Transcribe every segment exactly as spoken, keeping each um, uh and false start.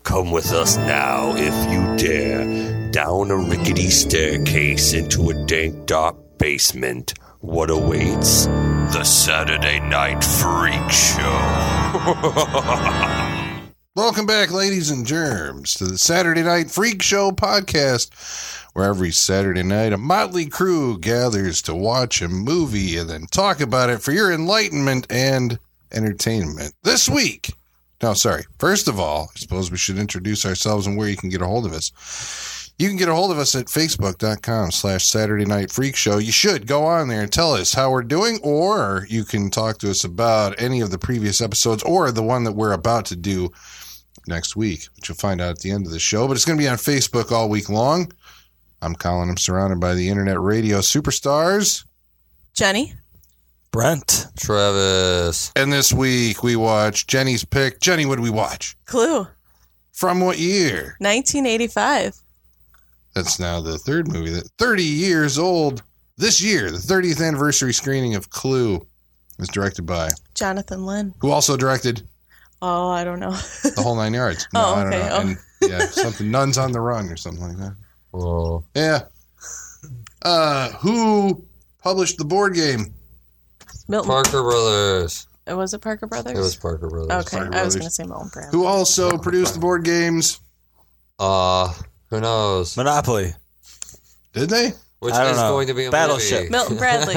Come with us now, if you dare, down a rickety staircase into a dank, dark basement. What awaits? The Saturday Night Freak Show. Welcome back, ladies and germs, to the Saturday Night Freak Show podcast, where every Saturday night a motley crew gathers to watch a movie and then talk about it for your enlightenment and entertainment. This week, no, sorry, first of all, I suppose we should introduce ourselves and where you can get a hold of us. You can get a hold of us at facebook.com slash Saturday Night Freak Show. You should go on there and tell us how we're doing, or you can talk to us about any of the previous episodes or the one that we're about to do next week, which you'll find out at the end of the show. But it's going to be on Facebook all week long. I'm Colin. I'm surrounded by the internet radio superstars. Jenny. Brent. Travis. And this week we watch Jenny's pick. Jenny, what did we watch? Clue. From what year? nineteen eighty-five. That's now the third movie. That thirty years old this year. The thirtieth anniversary screening of Clue was directed by Jonathan Lynn. Who also directed Oh, I don't know. The Whole Nine Yards. No, oh, okay. I don't know. Oh. And, yeah, something, Nuns on the Run or something like that. Oh. Yeah. Uh, who published the board game? Milton. Parker Brothers. Uh, Was it Parker Brothers? It was Parker Brothers. Okay, Parker I was Brothers. going to say Milton Brothers. Who also produced the board games? Uh, who knows? Monopoly. Did they? Which I don't is know. going to be a Battleship. movie. Milton Bradley.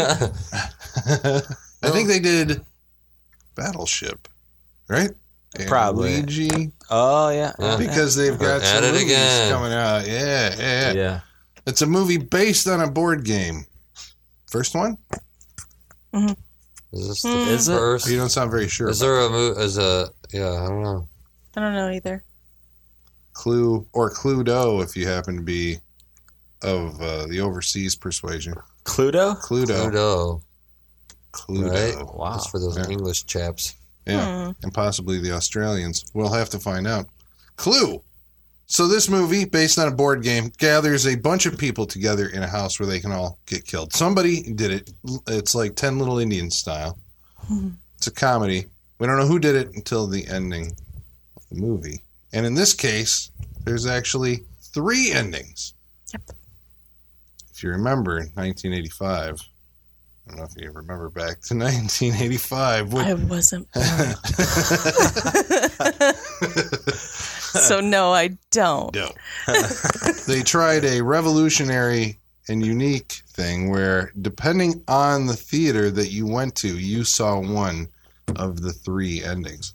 I think they did Battleship, right? And Probably. Luigi, Oh, yeah. Yeah. because they've got At some it movies again. coming out. Yeah, yeah, Yeah. It's a movie based on a board game. First one? Is this the Mm. Is it? first? You don't sound very sure. Is about there a movie? Is a yeah? I don't know. I don't know either. Clue or Cluedo if you happen to be of uh, the overseas persuasion. Cluedo? Cluedo. Cluedo, Cluedo. right? Wow. That's for those Yeah. English chaps. Yeah, Hmm. and possibly the Australians. We'll have to find out. Clue. So this movie, based on a board game, gathers a bunch of people together in a house where they can all get killed. Somebody did it. It's like ten Little Indians style. It's a comedy. We don't know who did it until the ending of the movie. And in this case, there's actually three endings. Yep. If you remember, in nineteen eighty-five, I don't know if you remember back to nineteen eighty-five. When, I wasn't born. So, no, I don't. No. They tried a revolutionary and unique thing where, depending on the theater that you went to, you saw one of the three endings.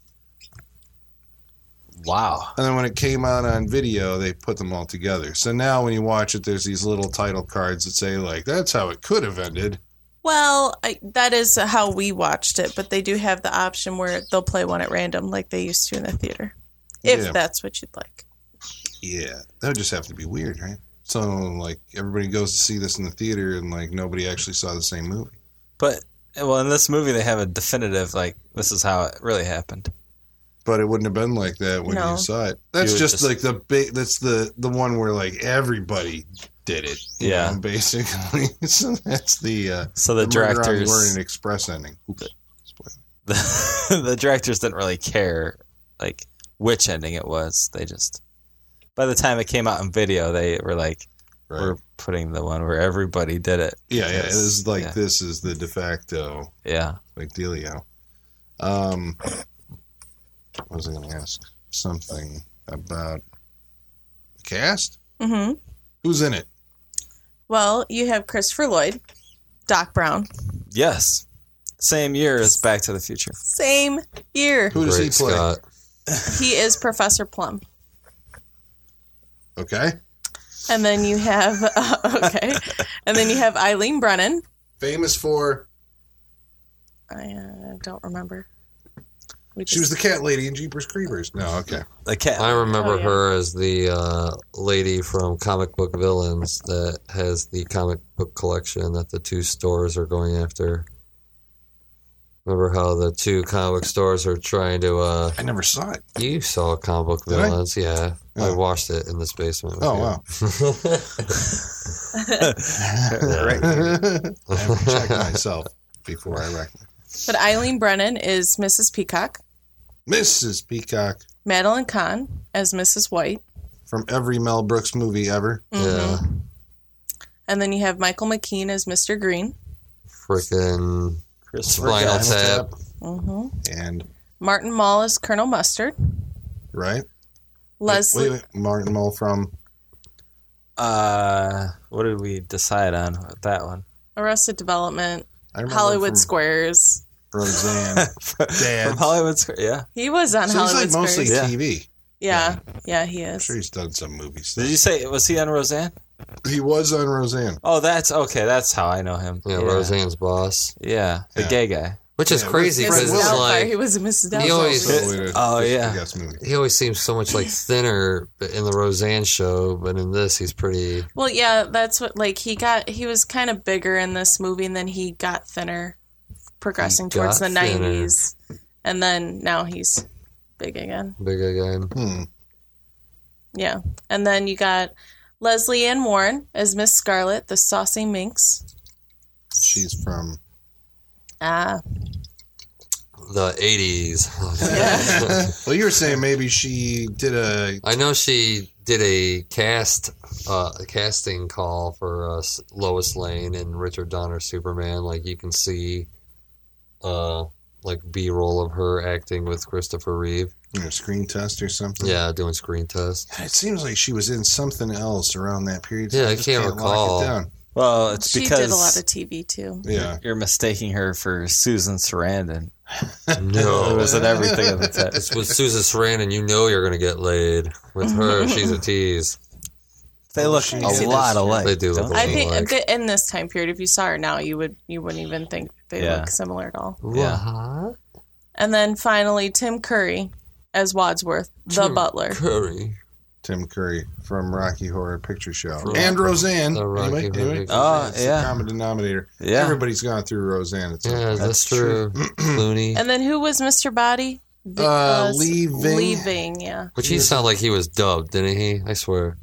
Wow. And then when it came out on video, they put them all together. So now when you watch it, there's these little title cards that say, like, that's how it could have ended. Well, I, that is how we watched it, but they do have the option where they'll play one at random like they used to in the theater. If Yeah. that's what you'd like. Yeah. That would just have to be weird, right? So, like, everybody goes to see this in the theater and, like, nobody actually saw the same movie. But, well, in this movie, they have a definitive, like, this is how it really happened. But it wouldn't have been like that when No. you saw it. That's You would just, just- like the big. That's the the one where like everybody did it. you Yeah. know, basically. So that's the. Uh, So the, Murder on the directors, Orient Express ending. Oops. Spoiler. the, the directors didn't really care, like, which ending it was. They just, by the time it came out in video, they were like, Right. we're putting the one where everybody did it. Yeah, yeah. It was like Yeah. this is the de facto Yeah. like dealio. Um, what was I going to ask? Something about the cast. Mm-hmm. Who's in it? Well, you have Christopher Lloyd, Doc Brown. Yes. Same year as Back to the Future. Same year. Who does Great he play? Scott. He is Professor Plum. Okay. And then you have, uh, okay. And then you have Eileen Brennan. Famous for. I uh, don't remember. We She was the cat lady in Jeepers Creepers. No, okay. The cat. I remember Oh, yeah. her as the uh, lady from Comic Book Villains that has the comic book collection that the two stores are going after. Remember how the two comic book stores are trying to... Uh, I never saw it. you saw Comic Book Did I? Villains, yeah. I Oh. watched it in this basement. with Oh, you. wow. Right. I have to check myself before I reckon. But Eileen Brennan is Missus Peacock. Missus Peacock. Madeline Kahn as Missus White. From every Mel Brooks movie ever. Yeah. And then you have Michael McKean as Mister Green. Freaking Christopher Spinal Guest. Tap. Mm-hmm. And, Martin Mull as Colonel Mustard. right? Leslie. Wait, wait, Martin Mull from... Uh, what did we decide on with that one? Arrested Development. I remember Hollywood from Squares. Roseanne. Dads. From Hollywood Square, yeah. He was on So he's Hollywood like mostly Squares. Yeah. T V. Yeah. yeah, he I'm is. sure he's done some movies. Did you say, was he on Roseanne? He was on Roseanne. Oh, that's, okay, that's how I know him. Yeah, Roseanne's boss. Yeah, the Yeah. gay guy. Which is Yeah, crazy Fred because Missus it's Willard. Doubtfire. like He was Missus He Doubtfire. always- Also in a Oh, Christopher yeah. Guest movie. he always seems so much like thinner in the Roseanne show, but in this he's pretty. Well, yeah, that's what, like, he got, he was kind of bigger in this movie, and then he got thinner, progressing He towards got the thinner. nineties. And then now he's big again. Big again. Hmm. Yeah. And then you got Leslie Ann Warren as Miss Scarlet, the saucy minx. She's from... Ah, The eighties. Well, you were saying maybe she did a... I know she did a cast, uh, a casting call for uh, Lois Lane and Richard Donner Superman. Like you can see, uh, like B-roll of her acting with Christopher Reeve. you know, screen test or something. Yeah, doing screen tests. It seems like she was in something else around that period. Yeah, I just can't lock recall. it down. Well, it's she because did a lot of T V, too. Yeah. you're mistaking her for Susan Sarandon. It No, was in everything of the test. it's with Susan Sarandon. You know you're gonna get laid with her. She's a tease. They look She a did lot this- alike. They do look don't alike. I think Like- that in this time period, if you saw her now, you would you wouldn't even think they Yeah. look similar at all. Yeah. What? And then finally, Tim Curry as Wadsworth, the Tim butler. Curry. Tim Curry from Rocky Horror Picture Show. From and Roseanne. the Rocky Anyway, Horror anyway, Picture Oh, it's yeah. the common denominator. Yeah. Everybody's gone through Roseanne. It's Yeah, that's, That's true. Clooney. And then who was Mister Body? The- Uh, Lee Ving. Lee Ving, yeah. Which he sounded like he was dubbed, didn't he? I swear.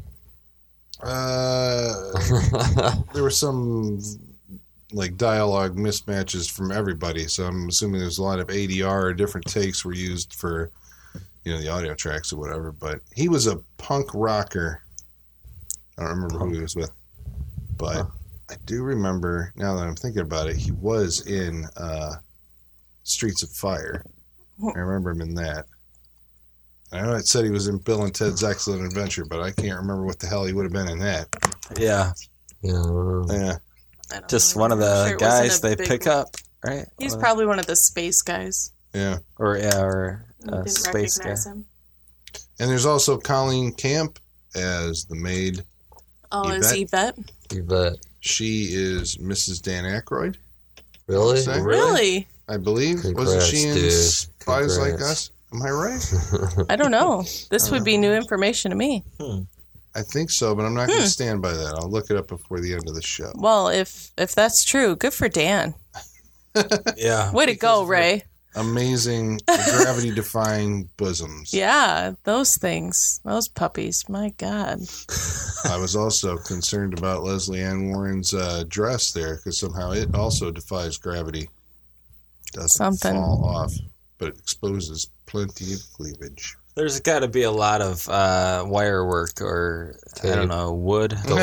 Uh, there were some like dialogue mismatches from everybody, so I'm assuming there's a lot of A D R or different takes were used for, you know, the audio tracks or whatever. But he was a punk rocker. I don't remember who he was with, but Huh. I do remember now that I'm thinking about it. He was in uh, Streets of Fire. I remember him in that. I know it said he was in Bill and Ted's Excellent Adventure, but I can't remember what the hell he would have been in that. Yeah, Yeah, I don't know. Yeah. I don't just know. one of I'm the sure it wasn't guys a they big pick one. up, right? He's One of- probably one of the space guys. Yeah. or yeah, or I a didn't space guy. recognize him. And there's also Colleen Camp as the maid. Oh, is Yvette? Yvette? You bet. She is Missus Dan Aykroyd, Really? Say? Really? I believe. Congrats, Wasn't she in dude. Spies Like Congrats. Us? Am I right? I don't know. This would be new information to me. I think so, but I'm not going to stand by that. I'll look it up before the end of the show. Well, if if that's true, good for Dan. Yeah, Way to go, Ray. Amazing gravity-defying bosoms. Yeah, those things, those puppies. My God. I was also concerned about Leslie Ann Warren's uh, dress there because somehow it also defies gravity. Doesn't Something. fall off, but it exposes plenty of cleavage. there's got to be a lot of uh, wire work or I don't Tape. know wood. Wood?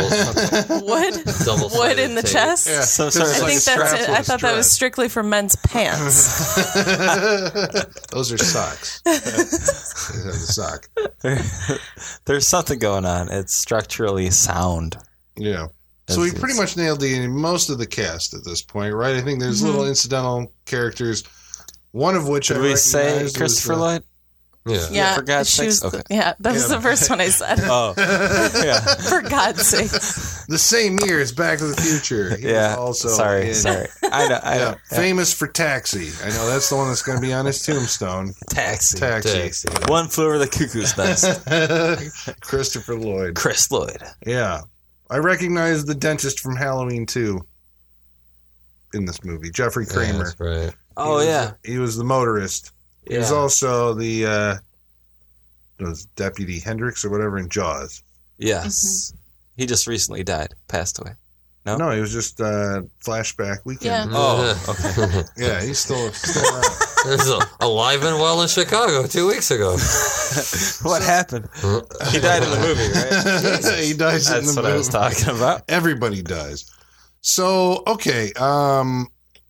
Double Wood in the chest? Yeah, Some 'cause sort it's of I like think a that's it. I strapless thought that was dress. strictly for men's pants. Those are socks. They have the sock. There's something going on. It's structurally sound. Yeah. So we It's- pretty much nailed the most of the cast at this point, right? I think there's little incidental characters, one of which Did I we say recognized Christopher was, uh, Lloyd? Yeah. Yeah, for God's she was sakes? the- Okay. yeah, that was Yeah. the first one I said. Oh, yeah, For God's sake. the same year as Back to the Future. He yeah. was also sorry, in- sorry. I know, I Yeah, know. Yeah. famous for Taxi. I know that's the one that's going to be on his tombstone. Taxi. Taxi. Taxi. One flew over the cuckoo's nest. Christopher Lloyd. Chris Lloyd. Yeah. I recognize the dentist from Halloween two in this movie, Jeffrey Yeah, Kramer. that's right. Oh He was- yeah, He was the motorist. He was Yeah. also the uh, was Deputy Hendricks or whatever in Jaws. yes. He just recently died, passed away. No? No, he was just uh, flashback weekend. Yeah. Oh, okay. Yeah, he's still, still around. There's a, alive and well in Chicago two weeks ago. What happened? He died in the movie, right? He dies in That's the what movie. I was talking about. Everybody dies. So, okay. Um,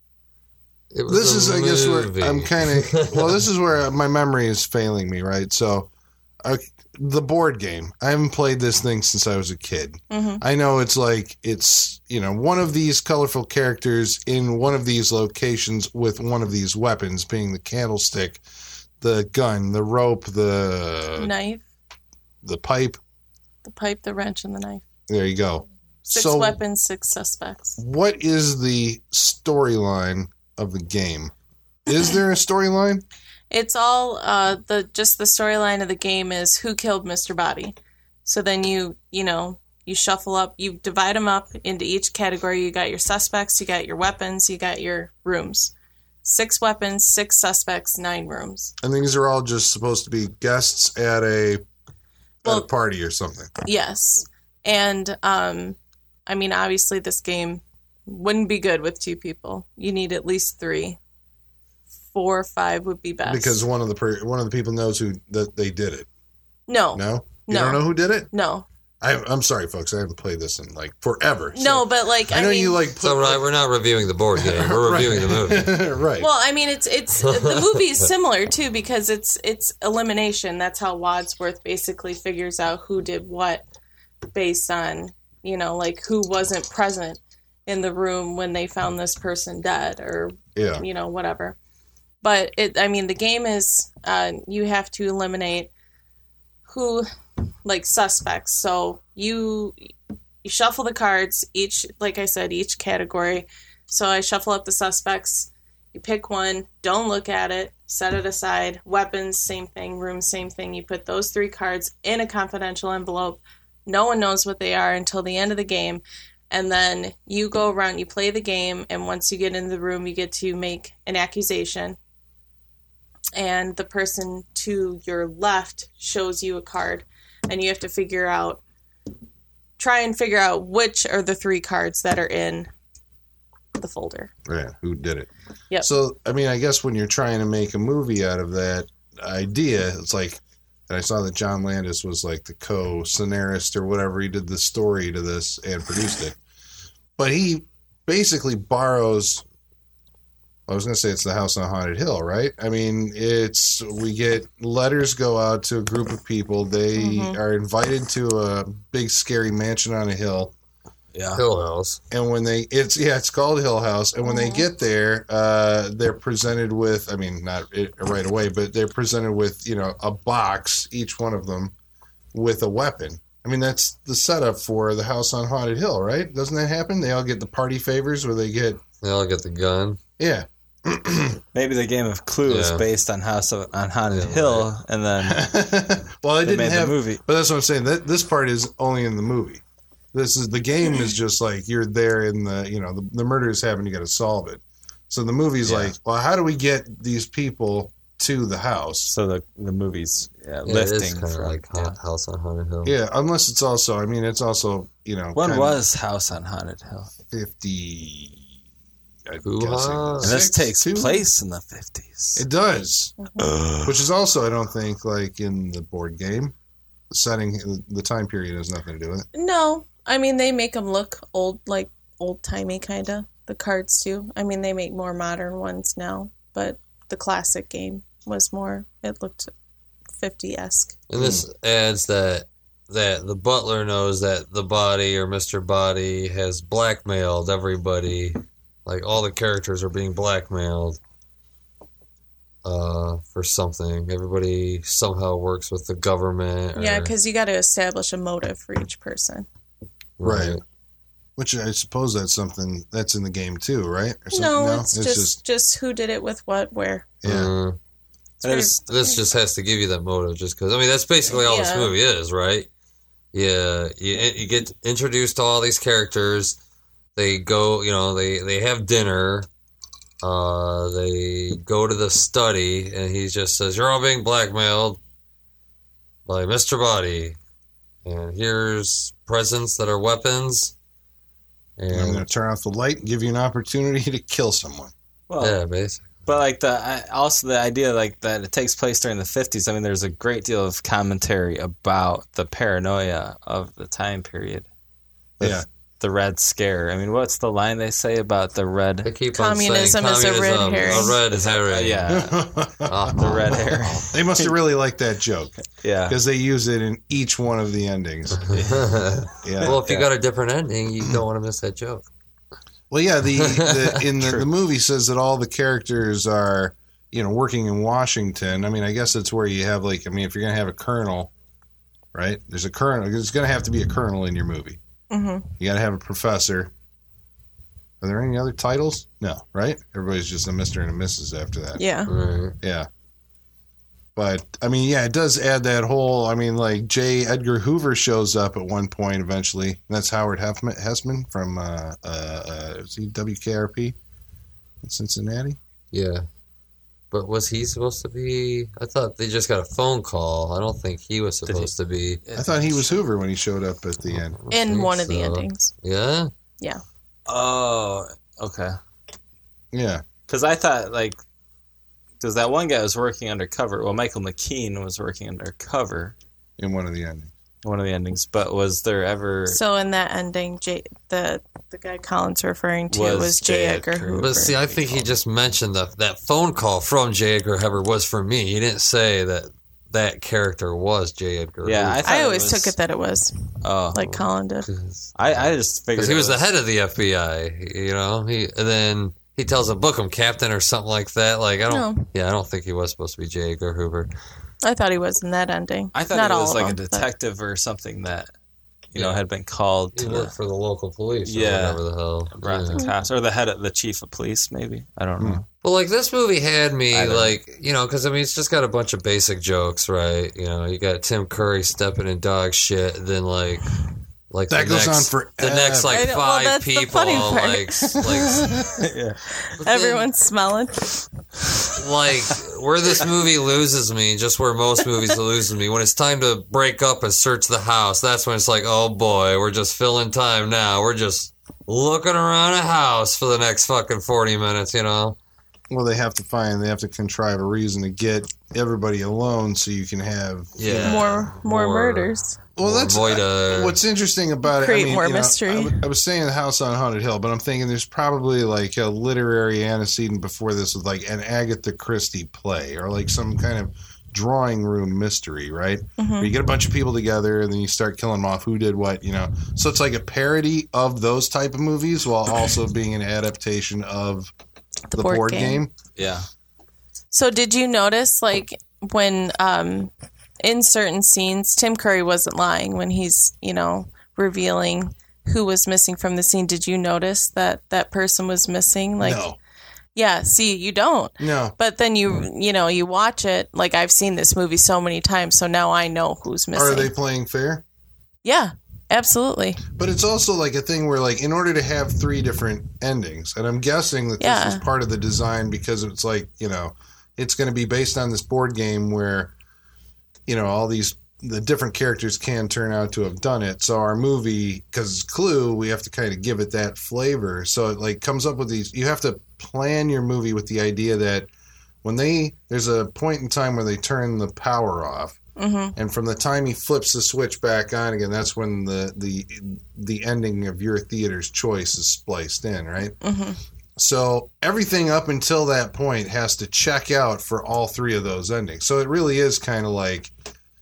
It was this a is, I guess, movie. where I'm kind of, well, this is where my memory is failing me, right? So, uh, the board game. I haven't played this thing since I was a kid. Mm-hmm. I know it's like, it's, you know, one of these colorful characters in one of these locations with one of these weapons, being the candlestick, the gun, the rope, the Knife, the pipe. the pipe, the wrench, and the knife. There you go. Six So- weapons, six suspects. What is the storyline of the game? Is there a storyline? It's all uh, the just the storyline of the game is who killed Mister Body. So then you you know you shuffle up, you divide them up into each category. You got your suspects, you got your weapons, you got your rooms. Six weapons, six suspects, nine rooms. And these are all just supposed to be guests at a, at Well- a party or something. Yes, and um, I mean obviously this game wouldn't be good with two people. You need at least three. Four or five would be best. Because one of the per, one of the people knows who that they did it. no, No, you No. don't know who did it. no, I, I'm sorry, folks. I haven't played this in like forever. so- no. But like I I, know mean, you like. Put, So right, we're not reviewing the board game. We're reviewing the movie. right. Well, I mean, it's it's the movie is similar too because it's it's elimination. That's how Wadsworth basically figures out who did what based on you know like who wasn't present in the room when they found this person dead or yeah. you know whatever. But it, I mean, the game is uh, you have to eliminate who like suspects. So you you shuffle the cards each, like I said, each category. So I shuffle up the suspects. You pick one, don't look at it, set it aside. Weapons, same thing. Rooms, same thing. You put those three cards in a confidential envelope. No one knows what they are until the end of the game. And then you go around, you play the game, and once you get in the room, you get to make an accusation. And the person to your left shows you a card, and you have to figure out, try and figure out which are the three cards that are in the folder. Yeah. Who did it? Yep. So I mean, I guess when you're trying to make a movie out of that idea, it's like. And I saw that John Landis was like the co-scenarist or whatever. He did the story to this and produced it. But he basically borrows. I was going to say it's the House on Haunted Hill, right? I mean, it's we get letters go out to a group of people. They Mhm. are invited to a big scary mansion on a hill. Yeah. Hill House. And when they, it's yeah, it's called Hill House. And when they Mhm. get there, uh, they're presented with, I mean, not it, right away, but they're presented with, you know, a box, each one of them, with a weapon. I mean, that's the setup for the House on Haunted Hill, right? Doesn't that happen? They all get the party favors where they get, They all get the gun. yeah. Maybe the game of Clue is Yeah. based on House of, on Haunted Yeah, Hill, and then well, I they didn't made have, the movie. but that's what I'm saying. That this part is only in the movie. This is the game is just like you're there in the you know the, the murder is happening, you got to solve it. So the movie's Yeah. like, well, how do we get these people to the house? So the the movie's yeah, Yeah, it is lifting kind of from like yeah. Haunt House on Haunted Hill. Yeah, unless it's also, I mean, it's also you know When kind was House on Haunted Hill? of fifty? I'm Hoo-ha. guessing And And this six, takes two? place in the fifties. It does, which is also, I don't think, like in the board game the setting, the time period has nothing to do with it. No, I mean, they make them look old, like old-timey kind of. The cards do. I mean, they make more modern ones now, but the classic game was more, it looked fifty-esque. And this adds that that the butler knows that the body or Mister Body has blackmailed everybody. Like all the characters are being blackmailed uh, for something. Everybody somehow works with the government. Or, Yeah, because you got to establish a motive for each person. Right. Which I suppose that's something that's in the game too, right? Or something? No, it's, just, just who did it with what, where. yeah. Uh, It's very- There's- this just has to give you that motive, just because. I mean, that's basically all this Yeah. movie is, right? Yeah, you you get introduced to all these characters. They go, you know, they they have dinner. Uh, they go to the study, and he just says, "You're all being blackmailed by Mister Body, and here's presents that are weapons." And I'm going And to turn off the light and give you an opportunity to kill someone. Well, yeah, basically. But like the I- also the idea like that it takes place during the fifties. I mean, there's a great deal of commentary about the paranoia of the time period. With Yeah. the Red Scare. I mean, what's the line they say about the red? They keep Communism on is saying a red communism, herring. A red Is that- herring. yeah, Oh, the red hair. They must have really liked that joke Yeah. because they use it in each one of the endings. Yeah. Well, if you Yeah. got a different ending, you don't want to miss that joke. Well, yeah, the, the in the, True. the movie says that all the characters are, you know, working in Washington. I mean, I guess it's where you have like, I mean, if you're gonna have a colonel, right? There's a colonel. There's gonna have to be a colonel in your movie. Mm-hmm. You got to have a professor. Are there any other titles? No, right? Everybody's just a Mister and a Missus after that. Yeah. Right. Yeah. But, I mean, yeah, it does add that whole, I mean, like, J. Edgar Hoover shows up at one point eventually. And that's Howard Heffman, Hessman from, uh, uh, uh, is he W K R P in Cincinnati? Yeah. But was he supposed to be? I thought they just got a phone call. I don't think he was he? supposed to be. I thought he was Hoover when he showed up at the end. I In think one of the so. endings. Yeah? Oh, okay. Yeah. Because I thought like, because that one guy was working undercover. Well, Michael McKean was working undercover In one of the endings. in one of the endings. But was there ever? So in that ending, J, the the guy Colin's referring to Was was, J. J. Edgar Edgar Hoover. But see, I think he just mentioned that that phone call from J. Edgar Hoover was for me. He didn't say that that character was J. Edgar Yeah, I Hoover. thought I it always was- took it that it was, Oh, like Colin did. I, I just figured Because he it was the head of the F B I, you know. He and then he tells him, "Book him, Captain," or something like that. Like I don't, No. yeah, I don't think he was supposed to be J. Edgar Hoover. I thought he was in that ending. I thought Not it all was of like a them, but- detective or something that you know Yeah. had been called He to worked for the local police, or Yeah. whatever the hell. brought Yeah. the cops or the head of the chief of police. Maybe I don't know. Well, like this movie had me I don't- like you know because I mean it's just got a bunch of basic jokes, right? You know, you got Tim Curry stepping in dog shit, then like like That the goes next, on forever. The next I like know, well, five that's the people, funny part. like like yeah. but then, Everyone's smelling. like where this movie loses me, just where most movies loses me, when it's time to break up and search the house. That's when it's like, oh boy, we're just filling time now. We're just looking around a house for the next fucking forty minutes, you know. Well, they have to find, they have to contrive a reason to get everybody alone so you can have. Yeah, more, more more- murders. Well, that's Avoid a- what's interesting about Create it. I mean, more you know, mystery. I, w- I was saying the house on Haunted Hill, but I'm thinking there's probably like a literary antecedent before this with like an Agatha Christie play or like some kind of drawing room mystery, right? Mm-hmm. Where you get a bunch of people together and then you start killing them off. Who did what, you know? So it's like a parody of those type of movies while also being an adaptation of The, the, board, board, game. game. Yeah. So did you notice, like, when um, in certain scenes, Tim Curry wasn't lying when he's, you know, revealing who was missing from the scene. Did you notice that that person was missing? Like, no, yeah, see, you don't. no. But then you, you know, you watch it. Like, I've seen this movie so many times, so now I know who's missing. Are they playing fair? Yeah, absolutely. But it's also like a thing where, like, in order to have three different endings, and I'm guessing that Yeah. this is part of the design because it's like, you know, it's going to be based on this board game where, you know, all these, the different characters can turn out to have done it. So our movie, because it's Clue, we have to kind of give it that flavor. So it, like, comes up with these, you have to plan your movie with the idea that when they, there's a point in time where they turn the power off. Mm-hmm. And from the time he flips the switch back on again, that's when the the the ending of your theater's choice is spliced in, right? Mm-hmm. So everything up until that point has to check out for all three of those endings. So it really is kind of like,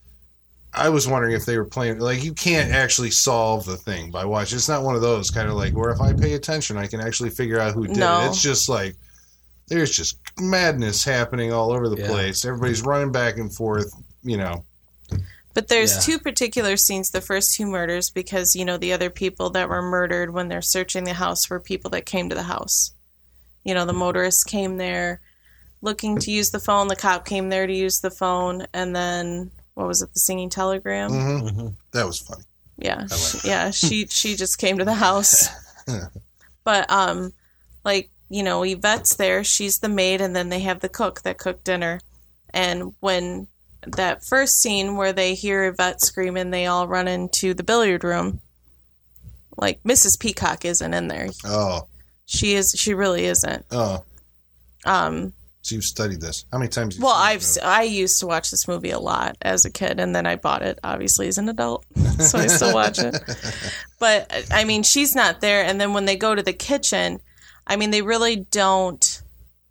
I was wondering if they were playing, like, you can't actually solve the thing by watching. It's not one of those kind of like, where if I pay attention, I can actually figure out who did No. it. It's just like, there's just madness happening all over the Yeah. place. Everybody's running back and forth, you know. But there's Yeah. two particular scenes, the first two murders, because, you know, the other people that were murdered when they're searching the house were people that came to the house. You know, the motorist came there looking to use the phone, the cop came there to use the phone, and then, what was it, the singing telegram? hmm Mm-hmm. That was funny. Yeah, like she, yeah, she she just came to the house. But um, like, you know, Yvette's there. She's the maid, and then they have the cook that cooked dinner. And when that first scene where they hear Yvette screaming, they all run into the billiard room. Like, Missus Peacock isn't in there. Oh, She is. She really isn't. oh. Um, So you've studied this. How many times? Have you Well, seen I've this s- I used to watch this movie a lot as a kid, and then I bought it obviously as an adult, so I still watch it. But I mean, she's not there, and then when they go to the kitchen, I mean, they really don't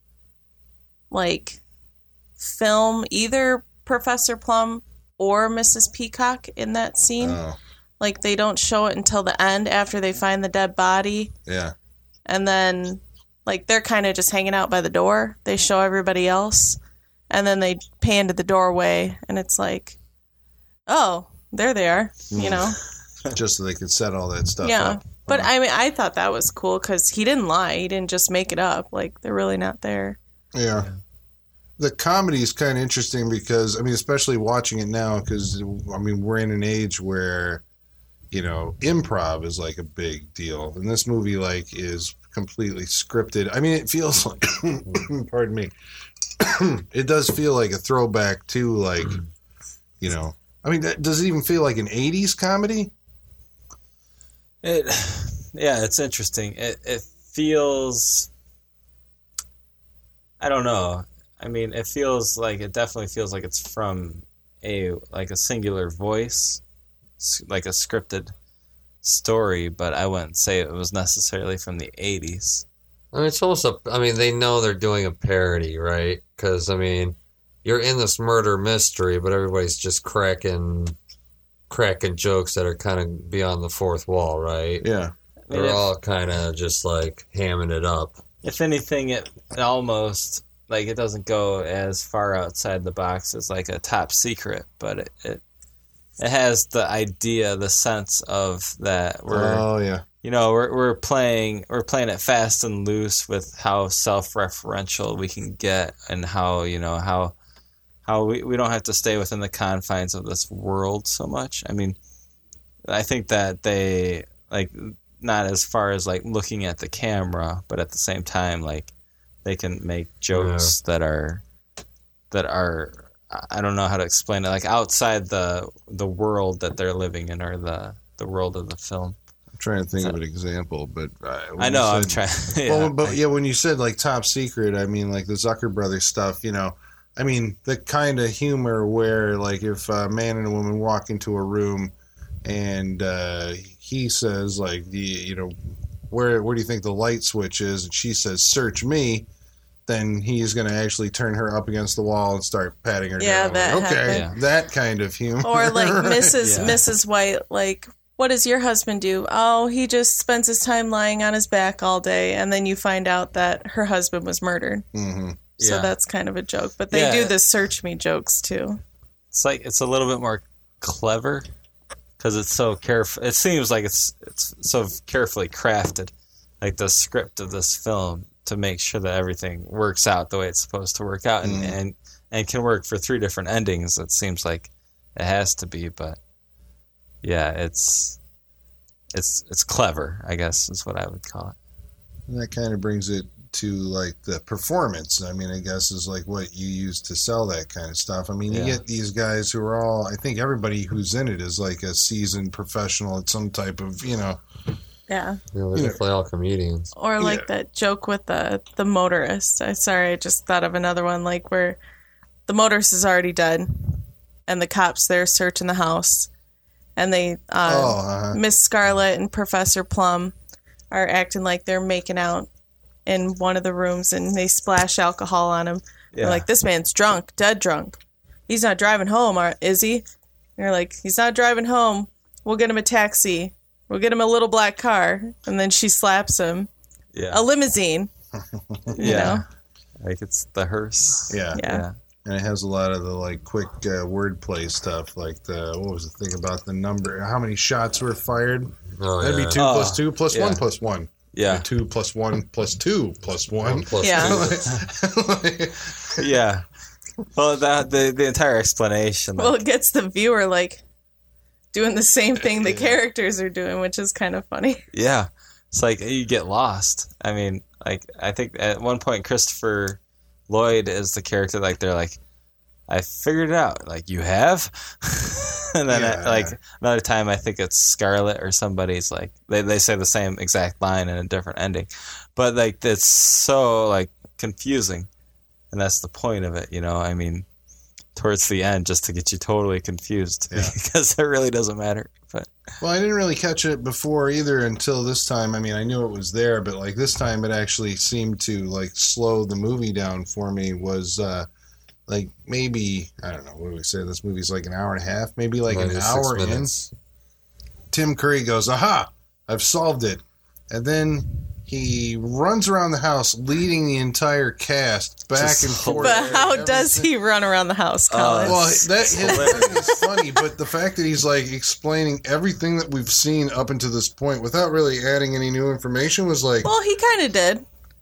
like film either Professor Plum or Missus Peacock in that scene. Oh, Like they don't show it until the end after they find the dead body, yeah. and then like they're kind of just hanging out by the door. They show everybody else, and then they pan to the doorway, and it's like, oh, there they are, you know? Just so they could set all that stuff Yeah. up. But I mean, I thought that was cool because he didn't lie. He didn't just make it up. Like they're really not there. Yeah. The comedy is kind of interesting because, I mean, especially watching it now, because, I mean, we're in an age where, you know, improv is like a big deal. And this movie, like, is completely scripted. I mean, it feels like, pardon me, it does feel like a throwback to, like, you know, I mean, that, does it even feel like an eighties comedy? It, yeah, it's interesting. It it feels, I don't know. I mean, it feels like it definitely feels like it's from a like a singular voice, s- like a scripted story. But I wouldn't say it was necessarily from the eighties. I mean, it's almost a. I mean, they know they're doing a parody, right? Because I mean, you're in this murder mystery, but everybody's just cracking, cracking jokes that are kind of beyond the fourth wall, right? Yeah. I mean, They're if, all kind of just like hamming it up. if anything, it, it almost like it doesn't go as far outside the box as like a Top Secret, but it it, it has the idea, the sense of that we're. Oh, yeah. You know, we're we're playing we're playing it fast and loose with how self-referential we can get, and how you know how how we, we don't have to stay within the confines of this world so much. I mean, I think that they like not as far as like looking at the camera, but at the same time, like they can make jokes that are that are I don't know how to explain it, like outside the the world that they're living in, or the the world of the film. I'm trying to think of an example, but uh, when I know you I'm said- trying. Yeah, Well, but yeah, when you said like Top Secret, I mean like the Zucker Brothers stuff, you know, I mean the kind of humor where like if a man and a woman walk into a room and uh, he says like, the, you know, where where do you think the light switch is? And she says, search me. Then he's going to actually turn her up against the wall and start patting her Yeah, down. that Like, okay, happened. that kind of humor. Or like Missus Yeah. Missus White, like, what does your husband do? Oh, he just spends his time lying on his back all day, and then you find out that her husband was murdered. hmm So Yeah. that's kind of a joke. But they Yeah. do the search me jokes too. It's like it's a little bit more clever because it's so careful. It seems like it's it's so carefully crafted, like the script of this film, to make sure that everything works out the way it's supposed to work out, and Mm. and, and can work for three different endings. It seems like it has to be, but yeah, it's it's it's clever, I guess is what I would call it. And that kind of brings it to like the performance. I mean, I guess is like what you use to sell that kind of stuff. I mean, you Yeah. get these guys who are all, I think everybody who's in it is like a seasoned professional at some type of, you know, Yeah. You know, they're Yeah. definitely all comedians. Or like Yeah. that joke with the the motorist. I sorry, I just thought of another one, like where the motorist is already dead, and the cops there searching the house, and they uh, oh, uh-huh. Miss Scarlet and Professor Plum are acting like they're making out in one of the rooms, and they splash alcohol on him. They're Yeah. like, "This man's drunk, dead drunk. He's not driving home, are- is he?" And they're like, "He's not driving home. We'll get him a taxi. We'll get him a little black car." And then she slaps him. Yeah, A limousine. yeah, know? like it's the hearse. Yeah. Yeah. yeah. And it has a lot of the like quick uh, wordplay stuff, like the, what was the thing about the number, how many shots were fired? Oh, That'd yeah. be two Oh, plus two plus yeah. one plus one. Yeah. Or two plus one plus two plus one. One plus Yeah. two. Yeah. Well, that the the entire explanation. Well, Like, it gets the viewer like doing the same thing the characters are doing, which is kind of funny. yeah, it's like you get lost. I mean, like I think at one point Christopher Lloyd is the character. Like they're like, I figured it out. Like you have, and then Yeah. uh, like another time I think it's Scarlett or somebody's like they they say the same exact line in a different ending, but like it's so like confusing. and that's the point of it, you know. I mean, towards the end, just to get you totally confused, Yeah. because it really doesn't matter. But Well, I didn't really catch it before either until this time. I mean, I knew it was there, but like this time it actually seemed to like slow the movie down for me. Was uh like maybe, I don't know, what do we say? This movie's like an hour and a half, maybe like an ninety-six hour minutes. in. Tim Curry goes, aha, I've solved it. And then he runs around the house leading the entire cast back Just and forth. But how Everything- does he run around the house, Colin? Well, that his thing is funny, but the fact that he's like explaining everything that we've seen up until this point without really adding any new information was like, well, he kind of did.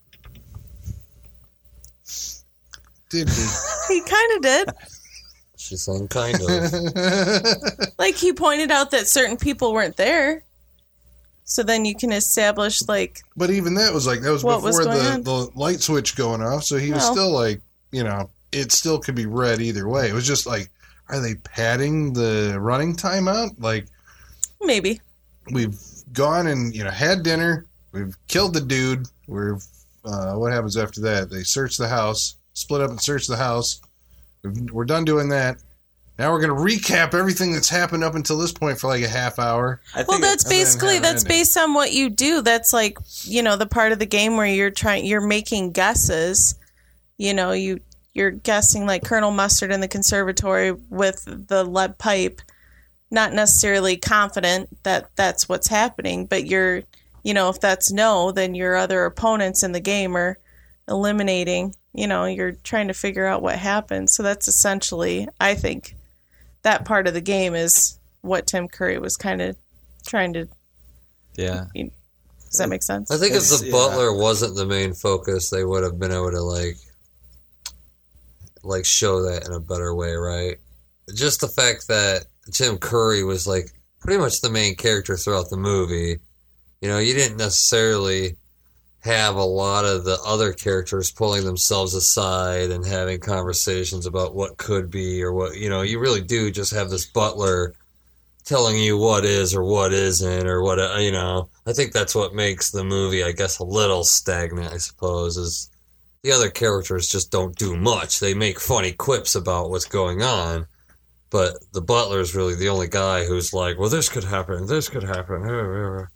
did he? He kind of did. She's saying kind of. Like, he pointed out that certain people weren't there. So then you can establish, like, But even that was like that was What was before going the, on? the light switch going off, so he was Well. still like, you know, it still could be read either way. It was just like, are they padding the running time out? Like, maybe. we've gone and, you know, had dinner, we've killed the dude, we're uh, what happens after that? They search the house, split up and search the house. We've, we're done doing that. Now we're going to recap everything that's happened up until this point for like a half hour. I think Well, that's and then basically, have that's ending. based on what you do. That's like, you know, the part of the game where you're trying, you're making guesses. You know, you, you're guessing like Colonel Mustard in the conservatory with the lead pipe, not necessarily confident that that's what's happening, but you're, you know, if that's no, then your other opponents in the game are eliminating, you know, you're trying to figure out what happened. So that's essentially, I think, that part of the game is what Tim Curry was kind of trying to. yeah. Does that make sense? I think if the Yeah. butler wasn't the main focus, they would have been able to like, like show that in a better way, right? Just the fact that Tim Curry was like pretty much the main character throughout the movie. You know, you didn't necessarily have a lot of the other characters pulling themselves aside and having conversations about what could be or what, you know, you really do just have this butler telling you what is or what isn't or what, uh, you know. I think that's what makes the movie, I guess, a little stagnant, I suppose, is the other characters just don't do much. They make funny quips about what's going on, but the butler's really the only guy who's like, well, this could happen, this could happen.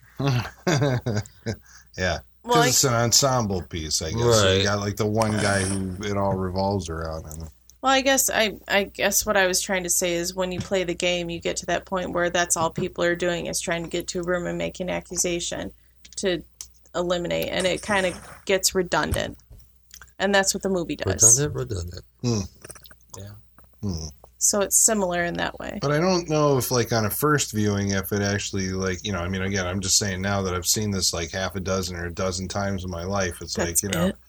Yeah. Well, Because I- it's an ensemble piece, I guess. So you Right. got like the one guy who it all revolves around. And Well, I guess I, I guess what I was trying to say is when you play the game, you get to that point where that's all people are doing is trying to get to a room and make an accusation to eliminate, and it kind of gets redundant. And that's what the movie does. Redundant, redundant. Yeah. Hmm. So it's similar in that way. But I don't know if, like, on a first viewing, if it actually, like, you know, I mean, again, I'm just saying now that I've seen this, like, half a dozen or a dozen times in my life. It's That's like, you know,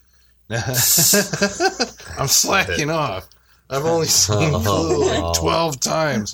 it. I'm slacking off. I've only seen Clue like twelve times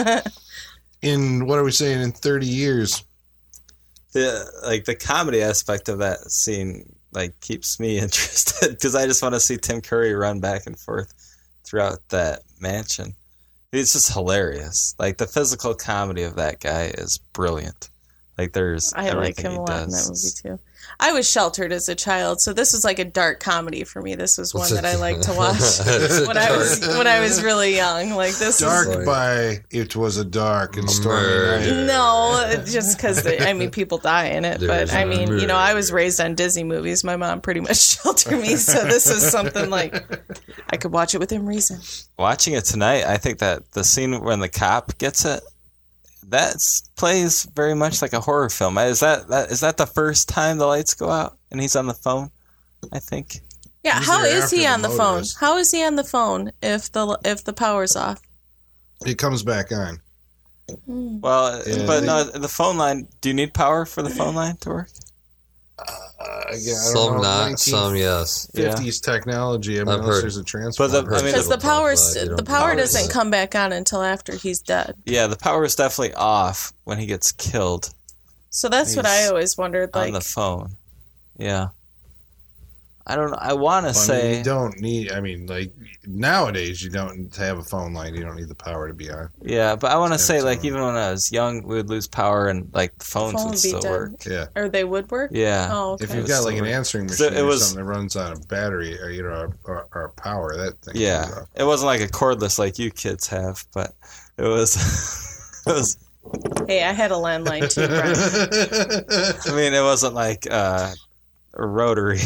in, what are we saying, in thirty years. The like the comedy aspect of that scene like keeps me interested because I just want to see Tim Curry run back and forth throughout that mansion. It's just hilarious. Like the physical comedy of that guy is brilliant. Like there's I like everything him he a lot in that does. movie too. I was sheltered as a child, so this was like a dark comedy for me. This was one that I liked to watch when I was when I was really young. Like this Dark is Like- by It Was a Dark and Stormy Murder. Night. no, just because I mean people die in it, but There's I a mean you know I murder. was raised on Disney movies. My mom pretty much sheltered me, so this is something like I could watch it within reason. Watching it tonight, I think that the scene when the cop gets it, that plays very much like a horror film. Is that, that is that the first time the lights go out and he's on the phone? I think. Yeah, He's how there is he after on the the phone? motorist. How is he on the phone if the if the power's off? It comes back on. Well, Yeah, but they- no, the phone line. Do you need power for the phone line to work? Uh, again, I don't Some know, not, some yes. fifties technology. I mean, I've unless heard- there's a transfer. But the- I mean, Because the People talk power about it, you the don't power know. doesn't come back on until after he's dead. Yeah, the power is definitely off when he gets killed So that's what He's I always wondered. on Like, the phone. Yeah. I don't know. I want to I mean, say you don't need. I mean, like nowadays, you don't have a phone line. You don't need the power to be on. yeah, but I want to say It's, like um, even when I was young, we would lose power and like the phones Phone would would be still dead. work. Yeah. Or they would work? Yeah. Oh, okay. If you've It got was like an still- answering 'cause it- machine it or was- something that runs on a battery or you know or, or power, that thing. Yeah, goes off. it wasn't like a cordless like you kids have, but it was. It was. Hey, I had a landline too, Brian. I mean, it wasn't like uh, a rotary.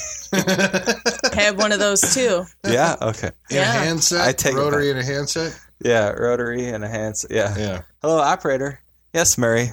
I had one of those too. Yeah. Okay. In Yeah. a handset, I take it rotary in a handset. Yeah, rotary and a hand. Yeah. Yeah. Hello, operator. Yes, Mary.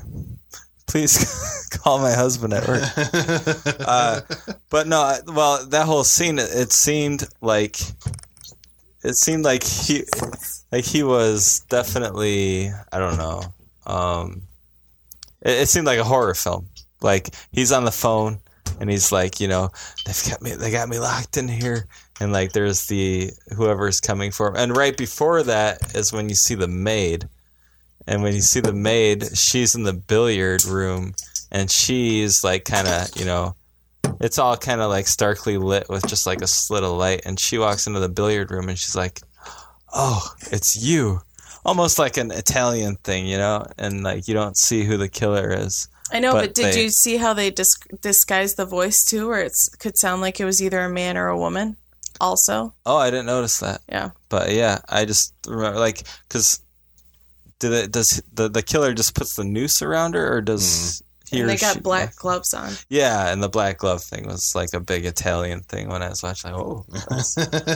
Please call my husband at work. Uh, but no, I- well, that whole scene, it, it seemed like it seemed like he, like he was definitely, I don't know. Um, it, it seemed like a horror film. Like he's on the phone and he's like, you know, they've got me, they got me locked in here, and like there's the whoever's coming for him, and right before that is when you see the maid. And when you see the maid, she's in the billiard room, and she's like kind of, you know, it's all kind of like starkly lit with just like a slit of light. And she walks into the billiard room, and she's like, "Oh, it's you," almost like an Italian thing, you know. And like you don't see who the killer is. I know, But but, did they- you see how they dis- disguised the voice too, where it could sound like it was either a man or a woman? Also, Oh, I didn't notice that. yeah. But yeah, I just remember like because did it does the the killer just puts the noose around her, or does he And or they got she- black gloves on. Yeah, and the black glove thing was like a big Italian thing when I was watching. Like, oh, that's,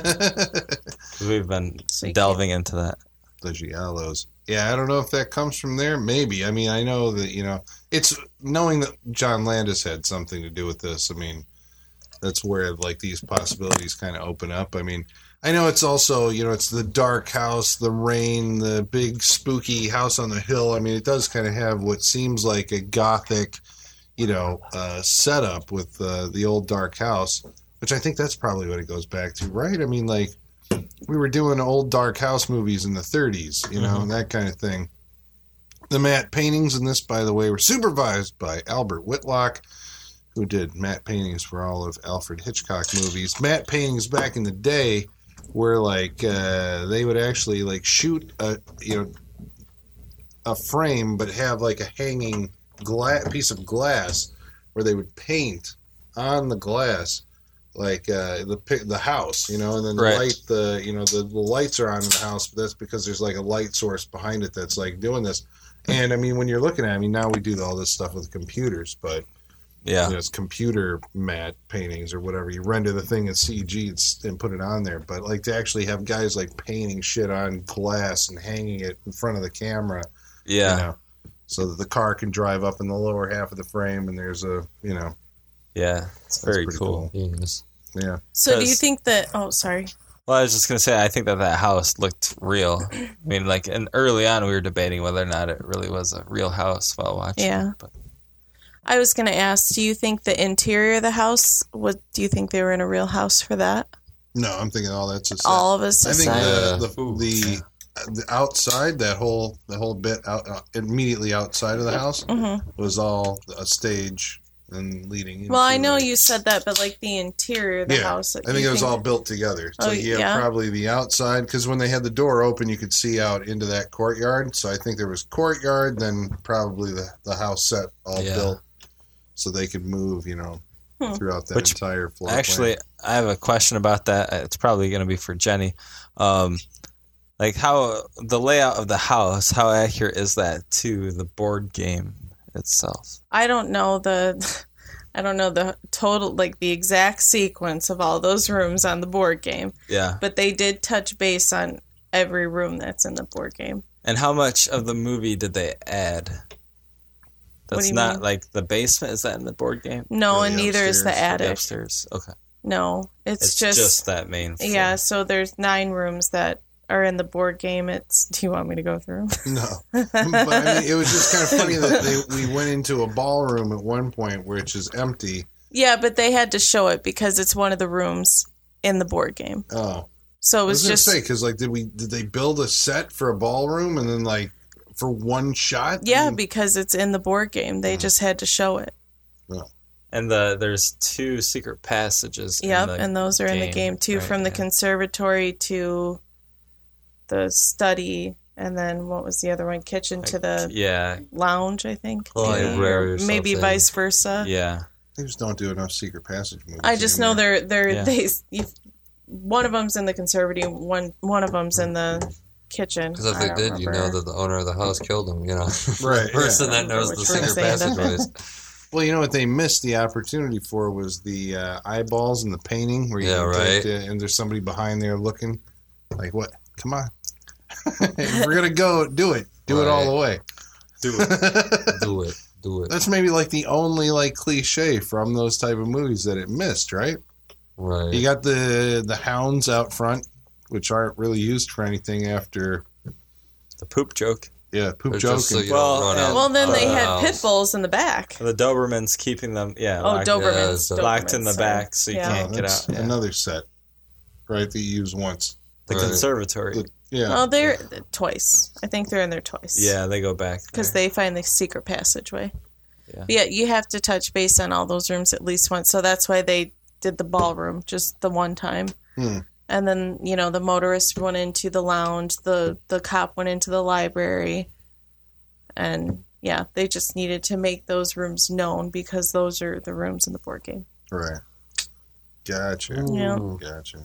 we've been So you delving into that. The giallos. Yeah, I don't know if that comes from there. Maybe. I mean, I know that, you know, it's knowing that John Landis had something to do with this. I mean, that's where, like, these possibilities kind of open up. I mean, I know it's also, you know, it's the dark house, the rain, the big spooky house on the hill. I mean, it does kind of have what seems like a gothic, you know, uh, setup with uh, the old dark house, which I think that's probably what it goes back to, right? I mean, like, we were doing old dark house movies in the thirties, you know, Mhm. and that kind of thing. The matte paintings in this, by the way, were supervised by Albert Whitlock, who did matte paintings for all of Alfred Hitchcock movies. Matte paintings back in the day were like uh, they would actually like shoot a you know a frame, but have like a hanging gla- piece of glass where they would paint on the glass like uh, the pi- the house, you know, and then the Right. light the you know the, the lights are on in the house, but that's because there's like a light source behind it that's like doing this. And I mean, when you're looking at, it, I mean, now we do all this stuff with computers, but Yeah, you know, it's computer matte paintings or whatever. You render the thing in C G and, s- and put it on there. But like to actually have guys like painting shit on glass and hanging it in front of the camera, yeah, you know, so that the car can drive up in the lower half of the frame and there's a, you know, yeah. It's that's very pretty cool. Yes. Yeah. So do you Because- think that? Oh, sorry. Well, I was just gonna say, I think that that house looked real. I mean, like, and early on, we were debating whether or not it really was a real house while watching. Yeah. But I was going to ask, do you think the interior of the house? What do you think they were in a real house for that? No, I'm thinking all that's a set. All of us. I think aside? the the, Ooh, the, yeah. the outside, that whole the whole bit out uh, immediately outside of the house Mhm. was all a stage and leading. Well, I into, know like- you said that, but like the interior of the Yeah, house. I think it was all built together. So Oh, you have yeah? probably the outside, because when they had the door open, you could see out into that courtyard. So I think there was courtyard, then probably the, the house set all Yeah. built so they could move, you know, Hmm. throughout that Which, entire floor plan. Actually, I have a question about that. It's probably going to be for Jenny. Um, like how the layout of the house, how accurate is that to the board game itself? I don't know the. I don't know the total, like the exact sequence of all those rooms on the board game, Yeah. but they did touch base on every room that's in the board game. And how much of the movie did they add? do That's you not mean? like the basement. Is that in the board game? No, Or and the neither is the upstairs, The attic. upstairs. Okay. No, it's, It's, just, just, that main floor. yeah. So there's nine rooms that are in the board game. It's. Do you want me to go through? No. But I mean, it was just kind of funny that they, we went into a ballroom at one point, which is empty. Yeah, but they had to show it because it's one of the rooms in the board game. Oh. So it I was was gonna just say, because like, did we did they build a set for a ballroom and then like for one shot? I yeah, mean, because it's in the board game. They just had to show it. And the there's two secret passages. Yep, in the and those are in the game, game too, right, from the yeah. conservatory to the study, and then what was the other one? Kitchen to the Yeah, lounge, I think. Library maybe, or or maybe something. vice versa. yeah. They just don't do enough secret passage movies. I just know anymore. they're they're Yeah. they. You, one of them's in the conservatory, one one of them's in the kitchen. Because if I they don't did, you know remember. that the owner of the house killed him. You know, Right, the person yeah. that knows Which the ones secret they end up in. passageways. Well, you know what they missed the opportunity for was the uh, eyeballs and the painting where you Yeah, can right. take, uh, and there's somebody behind there looking like, what? Come on. If we're going to go, do it. Do it all Right. the way. Do it. Do it, do it. That's maybe like the only like cliche from those type of movies that it missed, right? Right. You got the the hounds out front, which aren't really used for anything after, The poop joke. yeah, poop They're joke. just so and- you Well, don't run and- out. Well, then they of the had house. pit bulls in the back. The Dobermans keeping them. Yeah. Oh, locked, Dobermans. Yeah, so- locked in the Dobermans, back, so you yeah. Oh, can't get that's out. Yeah. another set, right? That you use once. The Right. conservatory. The- yeah. Well, they're twice. I think they're in there twice. Yeah, they go back Because there. they find the secret passageway. Yeah. But yeah, you have to touch base on all those rooms at least once. So that's why they did the ballroom just the one time. Hmm. And then, you know, the motorist went into the lounge, the, the cop went into the library. And yeah, they just needed to make those rooms known because those are the rooms in the board game. Right. Gotcha. Yeah. Gotcha.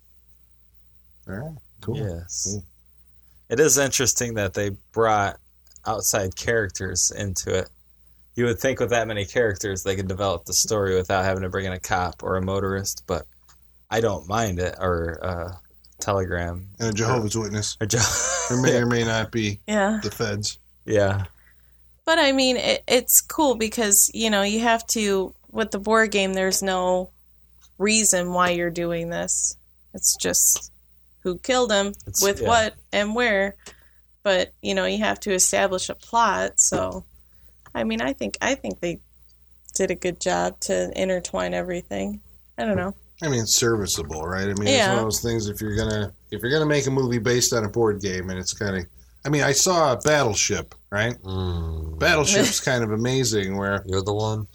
All right. Cool. Yes. Cool. It is interesting that they brought outside characters into it. You would think with that many characters they could develop the story without having to bring in a cop or a motorist, but I don't mind it. Or uh, Telegram. And a Jehovah's Witness. Or Jo- There may or may not be Yeah. the feds. yeah. But I mean, it, it's cool because, you know, you have to, with the board game, there's no reason why you're doing this. It's just who killed him, It's- with yeah. what, and where. But, you know, you have to establish a plot. So, I mean, I think I think they did a good job to intertwine everything. I don't know. I mean, it's serviceable, right? I mean, it's Yeah. one of those things. If you're gonna if you're gonna make a movie based on a board game, and it's kind of, I mean, I saw Battleship, right? Mm, Battleship's kind of amazing. Where, you're the one.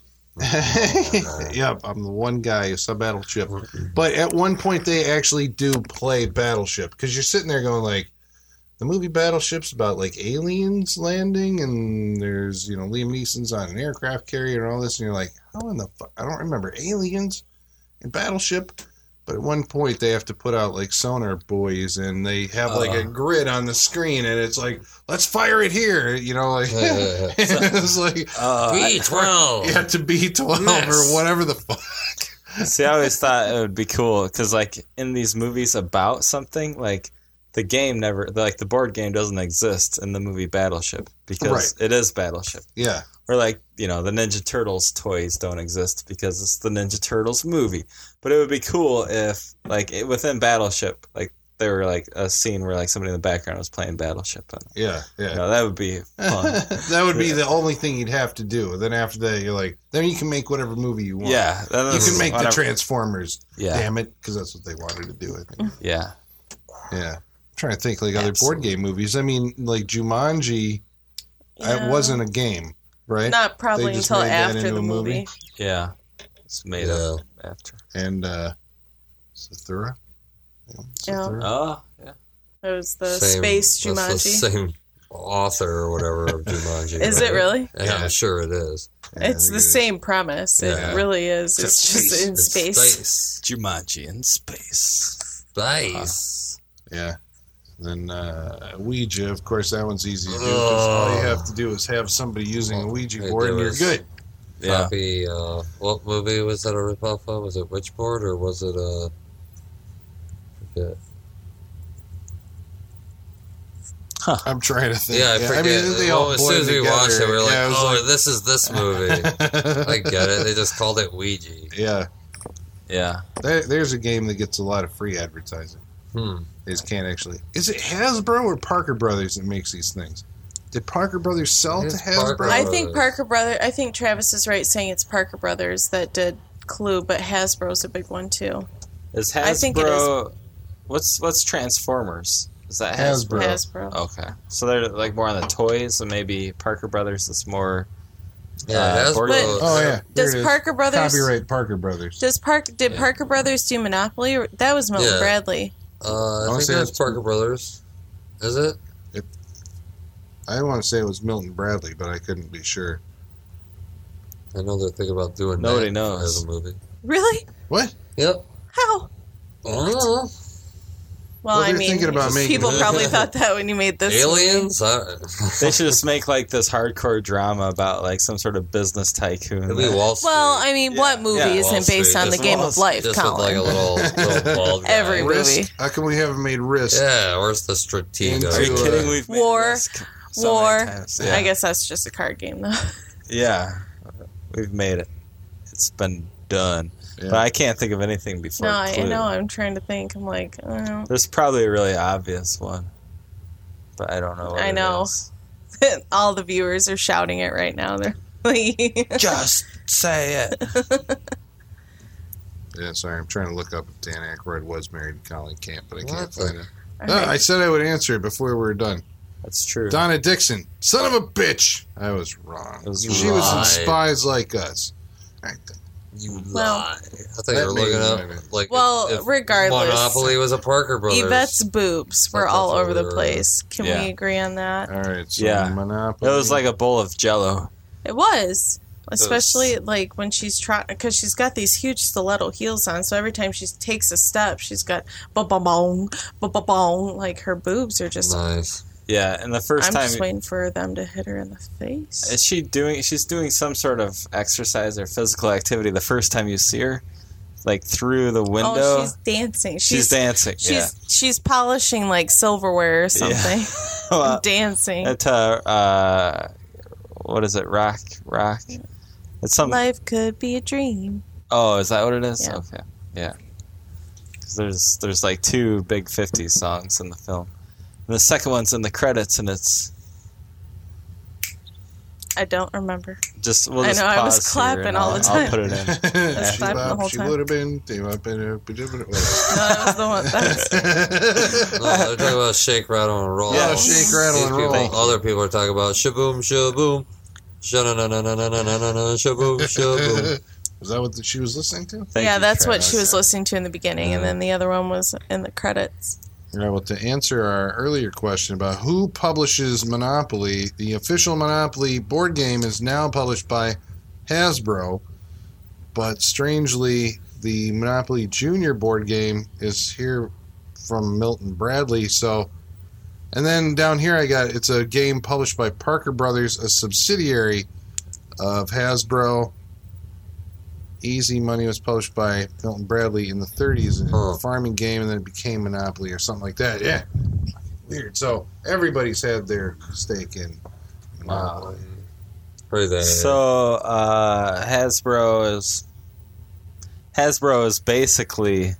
yep, I'm the one guy who saw Battleship. But at one point, they actually do play Battleship because you're sitting there going like, the movie Battleship's about like aliens landing, and there's, you know, Liam Neeson's on an aircraft carrier and all this, and you're like, how in the fuck? I don't remember aliens in Battleship. But at one point, they have to put out like sonar buoys, and they have like a Uh. grid on the screen, and it's like, let's fire it here, you know, like Yeah, yeah, yeah. it's like Uh, B twelve. yeah, to B twelve Yes. or whatever the fuck. See, I always thought it would be cool because, like, in these movies about something, like, the game never, like, the board game doesn't exist in the movie Battleship because Right. it is Battleship. Yeah, Or, like, you know, the Ninja Turtles toys don't exist because it's the Ninja Turtles movie. But it would be cool if, like, it, within Battleship, like, there were, like, a scene where, like, somebody in the background was playing Battleship. And, yeah, yeah. you know, that would be fun. That would be the only thing you'd have to do. Then after that, you're like, then you can make whatever movie you want. Yeah. that You is can make the whatever- Transformers. Yeah. Damn it, because that's what they wanted to do, I think. Yeah. Yeah. I'm trying to think like other board Absolutely. game movies. I mean, like Jumanji, Yeah. it wasn't a game, right? Not probably They just until made that after into the a movie? movie. Yeah. It's made Yeah. up after. And uh Zathura? Yeah. Yeah. Zathura? Oh, yeah. It was the Same- space that's Jumanji. the same author or whatever of Jumanji. Is right? it really? Yeah, Yeah. I'm sure it is. Yeah, It's I the think it is. same premise. Yeah. It really is. It's Except just space. in It's space. space. Jumanji in space. Space. Yeah. Then uh, Ouija, of course, that one's easy to do. 'Cause all you have to do is have somebody using a Ouija Hey, board, and there you're was- good. Yeah. Copy, uh, what movie was that a ripoff of? Was it Witchboard or was it, uh, I forget. I'm trying to think. Yeah, I forget. mean, they all well, as soon as we blend watched it, together. we were like, Yeah, it was oh, like- this is this movie. I get it. They just called it Ouija. Yeah. Yeah. There, there's a game that gets a lot of free advertising. Hmm. They just can't actually. Is it Hasbro or Parker Brothers that makes these things? Did Parker Brothers sell It's to Hasbro? Parker I Brothers. think Parker Brothers. I think Travis is right saying it's Parker Brothers that did Clue, but Hasbro's a big one too. Is I think it Hasbro? What's what's Transformers? Is that Hasbro? Hasbro. Hasbro. Okay, so they're like more on the toys, and maybe Parker Brothers is more Yeah, uh, Hasbro. board But- games. Oh yeah. There Does it is. Parker Brothers Copyright Parker Brothers. Does Park did Parker Brothers do Monopoly? Or, that was Milton Yeah. Bradley. Uh, I wanna think say that's it's- Parker Brothers. Is it? I want to say it was Milton Bradley, but I couldn't be sure. I know they're thinking about doing Nobody that knows. as a movie. Really? What? Yep. How? I don't know. Well, Well, I they're mean, thinking about making people it. probably thought that when you made this. Aliens? I, They should just make like this hardcore drama about like some sort of business tycoon. it'd be Wall Street. Well, I mean, Yeah, what movie yeah, isn't Wall based Street. on the Just game Wall of life, just with Colin? like a little, little bald guy. Every movie. Risk? How come we haven't made Risk? Yeah, where's the Stratego? Are you to, kidding? uh, We've made War. Risk so War. many times. Yeah. I guess that's just a card game, though. Yeah, we've made it. It's been done. Yeah. But I can't think of anything before. No, I Clue. know. I'm trying to think. I'm like, I don't know. There's probably a really obvious one, but I don't know. What I it know. is. All the viewers are shouting it right now. They're like, Just say it. Yeah, sorry, I'm trying to look up if Dan Aykroyd was married to Colleen Camp, but I can't What? find it. all No, right. I said I would answer it before we were done. That's true. Donna Dixon, son of a bitch. I was wrong. It was she was in right. Spies Like Us. Right then. You Well- lie. I think That you were may looking be up like Well, if, if regardless, Monopoly was a Parker Brothers. Yvette's boobs were That's all what over the we were- place. Can Yeah. we agree on that? All right, so Yeah. Monopoly. It was like a bowl of Jello. It was. Especially like when she's trying, because she's got these huge stiletto heels on. So every time she takes a step, she's got ba ba bong, ba ba bong. Like her boobs are just. nice. Yeah, and the 1st I'm time just waiting for them to hit her in the face. is she doing? She's doing some sort of exercise or physical activity. The first time you see her, like through the window, Oh, she's dancing. She's, she's dancing. She's yeah, she's polishing like silverware or something. Well, Dancing. At uh, uh, what is it? Rock, rock. It's some. Life could be a dream. Oh, is that what it is? Yeah. Okay, yeah. 'Cause there's there's like two big fifties songs in the film. And the second one's in the credits, and it's I don't remember. just. We'll I just know, I was pause here clapping and all I'll, the time. I'll put it in. she clapping the whole she time. would have been. They would have been. uh, No, that was the one. That's, No, they're talking about shake, rattle, and roll. Yeah, shake, rattle, These and people- roll. Other people are talking about shaboom, shaboom, sha-na-na-na-na-na-na-na, shaboom, shaboom. Is that what the, she was listening to? Thank yeah, you, that's what Travis. she was listening to in the beginning, and then the other one was in the credits. All right, well, to answer our earlier question about who publishes Monopoly, the official Monopoly board game is now published by Hasbro, but strangely, the Monopoly Junior board game is here from Milton Bradley. So, and then down here I got it's a game published by Parker Brothers, a subsidiary of Hasbro. Easy Money was published by Milton Bradley in the thirties, and Huh. a farming game, and then it became Monopoly or something like that. Yeah, weird. So everybody's had their stake in Monopoly. Crazy. So uh, Hasbro is Hasbro is basically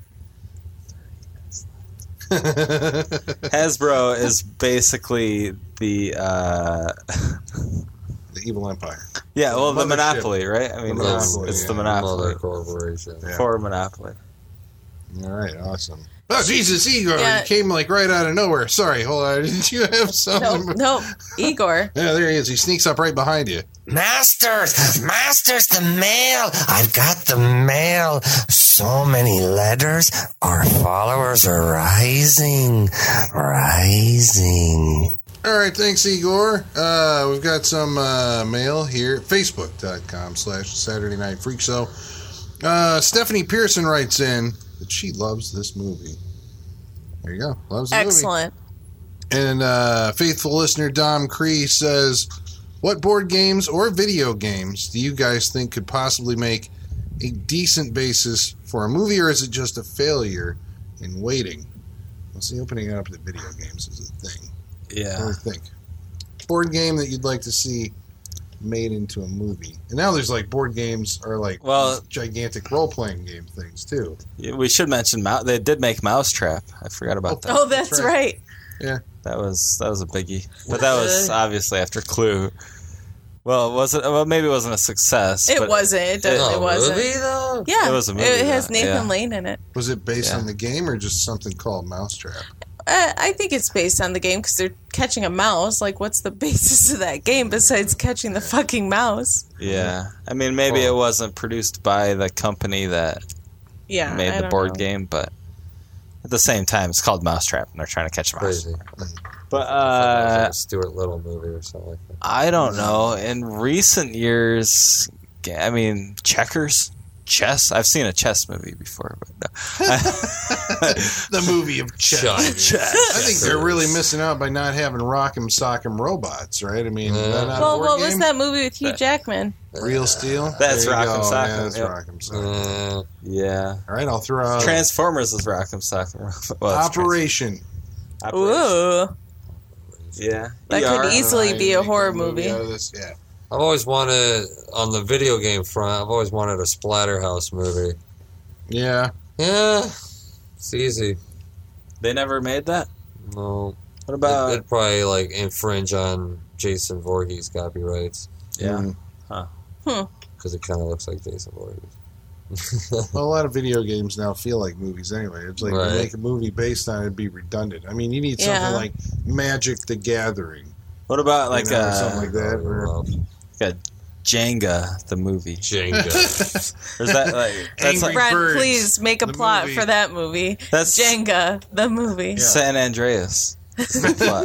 Hasbro is basically the uh, The Evil Empire. yeah, well, the Mothership. Monopoly, right? I mean, The it's, Monopoly, it's the yeah. Monopoly Mother corporation. Yeah. for Monopoly. All right, awesome. Oh, Jesus, Igor, Yeah. you came like right out of nowhere. Sorry, hold on. Did you have something? No, no, Igor. Yeah, there he is. He sneaks up right behind you. Masters, Masters, the mail. I've got the mail. So many letters. Our followers are rising, rising. All right, thanks, Igor. Uh, we've got some uh, mail here. Facebook.com slash Saturday Night Freak Show. Uh, Stephanie Pearson writes in that she loves this movie. There you go. Loves the movie. Excellent. And uh, faithful listener Dom Cree says, what board games or video games do you guys think could possibly make a decent basis for a movie, or is it just a failure in waiting? Well, see, opening it up to video games is a thing. What do Yeah, you think? Board game that you'd like to see made into a movie. And now there's like board games are like Well- gigantic role-playing game things too. we should mention Mou- they did make Mousetrap. I forgot about that. Oh, that's, That's right. right. That was that was a biggie, but that was obviously after Clue. Well, was it? Well, maybe it wasn't a success. It but wasn't. It definitely No, wasn't. movie though? Yeah, It was a movie, It has though, Nathan yeah. Lane in it. Was it based Yeah. on the game or just something called Mousetrap? Uh, I think it's based on the game because they're catching a mouse. Like, what's the basis of that game besides catching the fucking mouse? Yeah. I mean, maybe Well- it wasn't produced by the company that Yeah, made I the don't board know. game, but at the same time, it's called Mousetrap, and they're trying to catch a mouse. Crazy. But It was uh, like a Stuart Little movie or something like that. I don't know. In recent years, I mean, checkers, chess. I've seen a chess movie before, but no. The movie of chess. Chess. I think they're really missing out by not having Rock'em Sock'em Robots, right? I mean, Yeah. is that not Well, a board what game? was that movie with Hugh Jackman? Real Steel? That's There you Rock'em go. Sock'em, Yeah, that's yep. Rock'em Sock'em. Uh, yeah. All right, I'll throw out Transformers is Rock'em Sock'em. Well, it's Operation. Trans- Operation. Ooh, Yeah. that E R. could easily be a Make horror movie movie. out of this. Yeah. I've always wanted, on the video game front, I've always wanted a Splatterhouse movie. Yeah. Yeah, it's easy. They never made that? No. What It, about... it'd probably, like, infringe on Jason Voorhees copyrights. yeah. Mm. Because it kind of looks like Jason Voorhees. Well, a lot of video games now feel like movies anyway. It's like Right. you make a movie based on it, it'd be redundant. I mean, you need Yeah. something like Magic the Gathering. What about like you know, uh, something like that. Where, Well, like a Jenga, the movie? Jenga. Or is that like... That's Angry like Brent, Birds, please make a the plot movie. for that movie. That's Jenga, the movie. San Andreas. Is the plot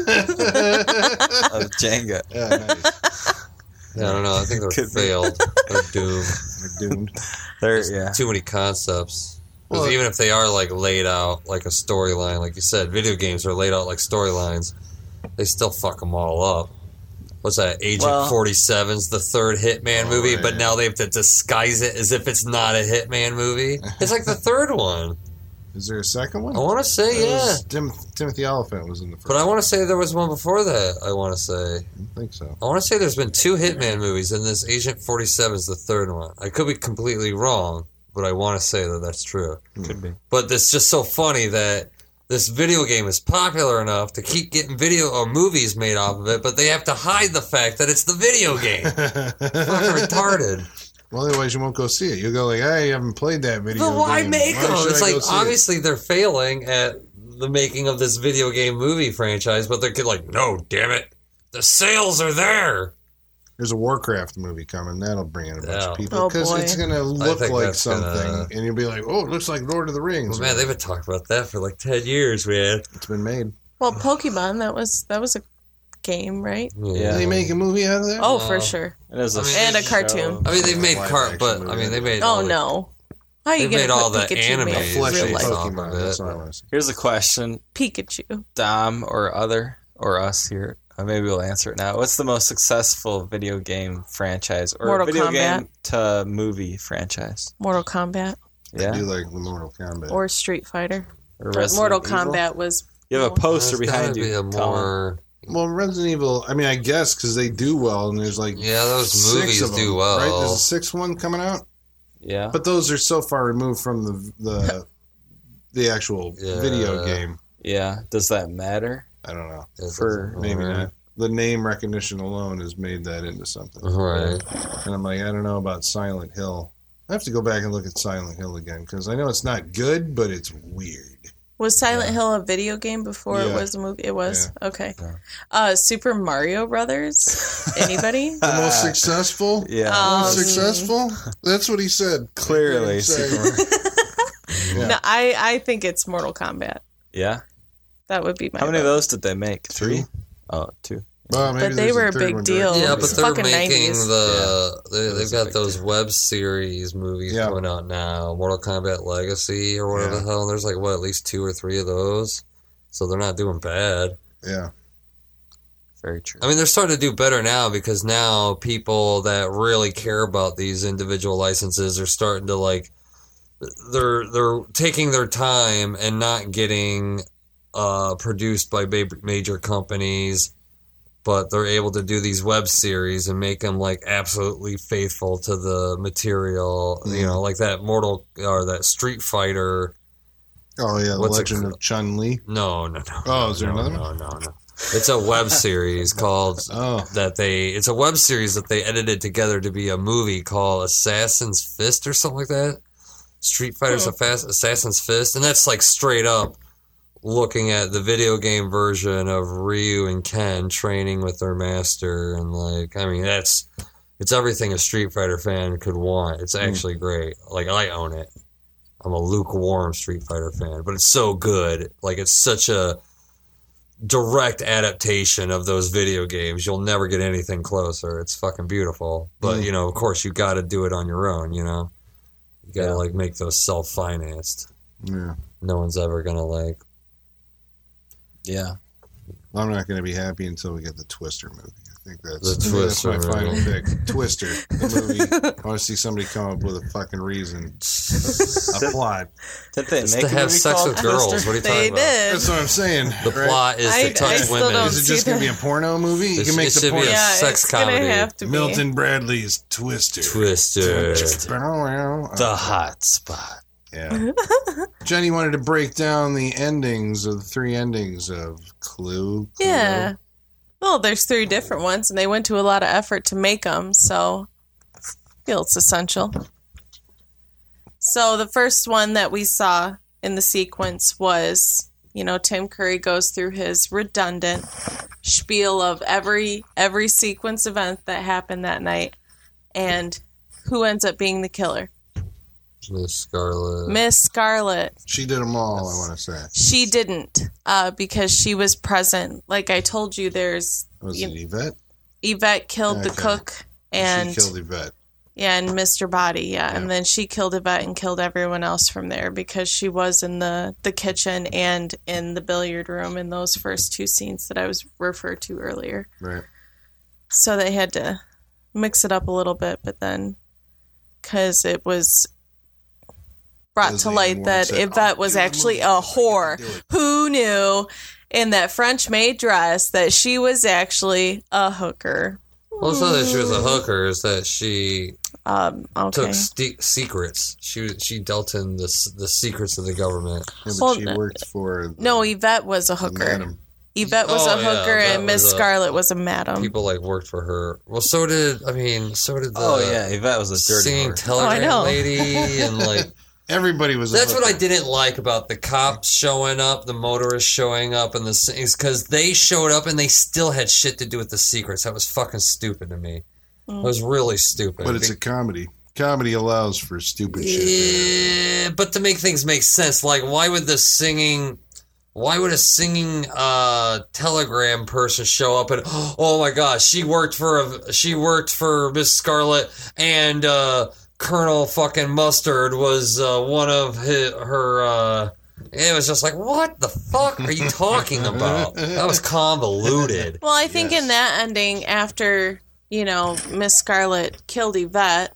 of Jenga. yeah, nice. Yeah, I don't know. I think they're Could be. failed. They're doomed. They're doomed. There, yeah. Too many concepts. Because Well- even if they are like laid out like a storyline, like you said, video games are laid out like storylines. They still fuck them all up. What's that? Agent Well- forty-seven's the third Hitman Oh, movie, yeah. but now they have to disguise it as if it's not a Hitman movie. It's like the third one. Is there a second one? I want to say That yeah, was Tim, Timothy Oliphant was in the first. but I want to say there was one before that. I want to say. I don't think so. I want to say there's been two Hitman movies, and this Agent forty-seven is the third one. I could be completely wrong, but I want to say that that's true. Could be. But it's just so funny that this video game is popular enough to keep getting video or movies made off of it, but they have to hide the fact that it's the video game. Fucking retarded. Well, otherwise you won't go see it. You'll go like, I haven't played that video But why game. make them? should It's I like go see it? obviously they're failing at the making of this video game movie franchise, but they're like, no, damn it, the sales are there. There's a Warcraft movie coming. That'll bring in a bunch Yeah. of people Oh, because boy. it's going to look think like that's something, gonna- and you'll be like, "Oh, it looks like Lord of the Rings." Well, man, they've been talking about that for like ten years, man. It's been made. Well, Pokemon, that was that was a game, right? Yeah. Did they make a movie out of that? Oh, Wow. for sure. It is a I mean, And a show. cartoon. I mean, they've made Live car, action but movie. I mean, they made Oh all the- no. How are you They going made to all put the Pikachu anime made a in fleshy real life? off of Pokemon. it. That's what I want to say. Here's a question, Pikachu. Dom or other or us here. Uh, maybe we'll answer it now. What's the most successful video game franchise or Mortal video Kombat. game to movie franchise? Mortal Kombat I Yeah. do like the Mortal Kombat. or Street Fighter. Or But Resident Mortal Evil? Kombat was. You have a poster There's behind gotta you. Be a Colin. more, well, Resident Evil. I mean, I guess because they do well, and there's like yeah, those six movies of them, do well. Right? There's a sixth one coming out, Yeah. but those are so far removed from the the the actual Yeah. video game. Yeah. Does that matter? I don't know. It for- doesn't Maybe matter. not. The name recognition alone has made that into something. Right. And I'm like, I don't know about Silent Hill. I have to go back and look at Silent Hill again because I know it's not good, but it's weird. Was Silent Hill a video game before it Yeah. was a movie? It was? Okay. Yeah. Uh, Super Mario Brothers? Anybody? The most successful? Yeah. Um, Most successful? That's what he said. Clearly. Say. Yeah. No, I, I think it's Mortal Kombat. Yeah. That would be my How many of vote. those did they make? Three? Two. Oh, two. Well, maybe But they there's were a third big one deal. directed. Yeah, It's but they're fucking making nineties. the they, It they've is a got big those deal. web series movies Yeah. coming out now, Mortal Kombat Legacy or whatever Yeah. the hell. And there's like what at least two or three of those, so they're not doing bad. Yeah. Very true. I mean, they're starting to do better now because now people that really care about these individual licenses are starting to like they're they're taking their time and not getting uh, produced by ba- major companies, but they're able to do these web series and make them like absolutely faithful to the material. You know, like that Mortal or that Street Fighter. Oh, yeah. The What's it Legend called? of Chun-Li. No, no, no. Oh, is there no, another no, one? No, no, It's a web series called Oh. that they. It's a web series that they edited together to be a movie called Assassin's Fist or something like that. Street Fighter's Hmm. a fast Assassin's Fist, and that's like straight up, looking at the video game version of Ryu and Ken training with their master, and like, I mean, that's it's everything a Street Fighter fan could want. It's actually mm. great. Like, I own it. I'm a lukewarm Street Fighter fan, but it's so good. Like, it's such a direct adaptation of those video games. You'll never get anything closer. It's fucking beautiful. But, mm. you know, of course, you got to do it on your own, you know? You got to, yeah. like, make those self-financed. Yeah. No one's ever going to, like... Yeah. Well, I'm not going to be happy until we get the Twister movie. I think that's, the Twister that's my final movie. pick. Twister, the movie. I want to see somebody come up with a fucking reason, a plot. Did they it's make to a have movie sex with girls. Twister? What are you They talking about? did. That's what I'm saying. The right? plot is I- to touch I still women. don't Is it see just going to be a that. porno movie? You It can make it the should be porno. a Yeah, sex it's comedy. gonna have to be. Milton Bradley's Twister. Twister. The hot spot. Yeah. Jenny wanted to break down the endings of the three endings of Clue. Clue. Yeah. Well, there's three different ones, and they went to a lot of effort to make them, so I feel it's essential. So the first one that we saw in the sequence was, you know, Tim Curry goes through his redundant spiel of every every sequence event that happened that night, and who ends up being the killer? Miss Scarlet. Miss Scarlet. She did them all, I want to say. She didn't, uh, because she was present. Like I told you, there's... Was you, it Yvette? Yvette killed Okay. the cook, and... She killed Yvette. Yeah, and Mister Body, yeah. Yeah. And then she killed Yvette and killed everyone else from there because she was in the, the kitchen and in the billiard room in those first two scenes that I was referred to earlier. Right. So they had to mix it up a little bit, but then... Because it was... brought Leslie to light Moore that said, Yvette "I'll was do the actually movie a if I get to whore. do it." Who knew in that French maid dress that she was actually a hooker? Well, it's not that she was a hooker. It's that she Um, okay. took ste- secrets. She she dealt in the s- the secrets of the government. Yeah, but Well, she worked for... The, No, Yvette was a the hooker. madam. Yvette was Oh, a yeah, hooker, Yvette and Miss was a- Scarlet was a madam. People like worked for her. Well, so did I mean, so did the Oh yeah, Yvette was a dirty singing whore. Oh, I telegram know. lady and like. Everybody was a That's what I hooker. didn't like about the cops showing up, the motorists showing up, and the things because they showed up and they still had shit to do with the secrets. That was fucking stupid to me. Mm. It was really stupid. But it's a comedy. Comedy allows for stupid shit. Yeah, but to make things make sense, like why would the singing, why would a singing uh, telegram person show up and oh my gosh, she worked for a, she worked for Miss Scarlet and uh, Colonel fucking Mustard was uh, one of his, her. Uh, it was just like, what the fuck are you talking about? That was convoluted. Well, I think Yes. in that ending, after, you know, Miss Scarlet killed Yvette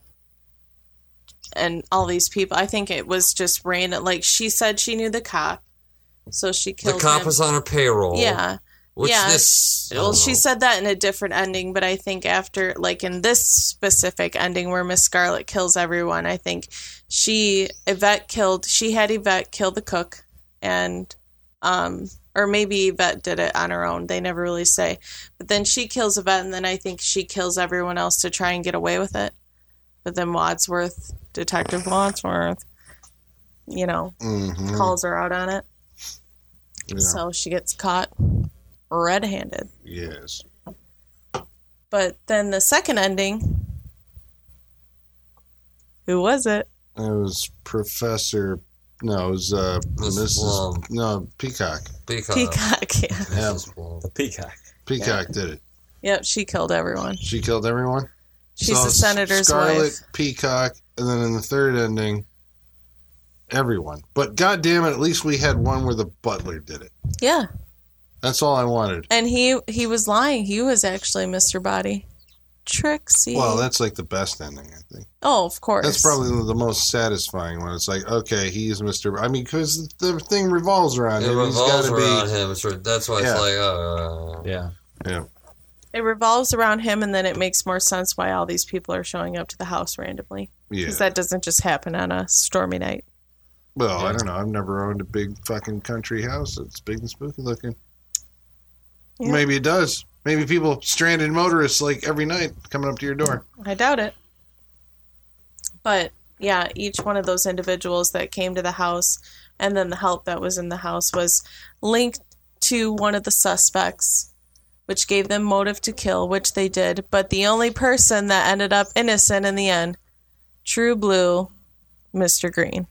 and all these people, I think it was just random. Like, she said she knew the cop, so she The killed cop him. was on her payroll. Yeah. Which yeah. this. I Well, don't she know. said that in a different ending, but I think after, like in this specific ending where Miss Scarlet kills everyone, I think she, Yvette killed, she had Yvette kill the cook, and, um, or maybe Yvette did it on her own. They never really say. But then she kills Yvette, and then I think she kills everyone else to try and get away with it. But then Wadsworth, Detective Wadsworth, you know, Mhm. calls her out on it. Yeah. So she gets caught red-handed. Yes. But then the second ending, who was it? It was Professor... No, it was uh, Missus Missus Blum. No, Peacock. Peacock. Peacock. Yeah. Yeah, Missus Blum. The peacock. Peacock did it. Yep, she killed everyone. She killed everyone? She's So the senator's Scarlet, wife. Peacock, and then in the third ending, everyone. But God damn it, at least we had one where the butler did it. Yeah, That's all I wanted. and he he was lying. He was actually Mister Body. Trixie. Well, that's like the best ending, I think. oh, of course. That's probably the most satisfying one. It's like, okay, he's Mister I mean, because the thing revolves around It him. He's revolves got to around be. him. It's, re- that's why Yeah. it's like, uh, Yeah. Yeah. It revolves around him, and then it makes more sense why all these people are showing up to the house randomly. Yeah. Because that doesn't just happen on a stormy night. Well, I don't know. I've never owned a big fucking country house that's big and spooky looking. Yeah. Maybe it does. Maybe people, stranded motorists, like every night, coming up to your door. I doubt it. But yeah, each one of those individuals that came to the house and then the help that was in the house was linked to one of the suspects, which gave them motive to kill, which they did. But the only person that ended up innocent in the end, True Blue, Mister Green.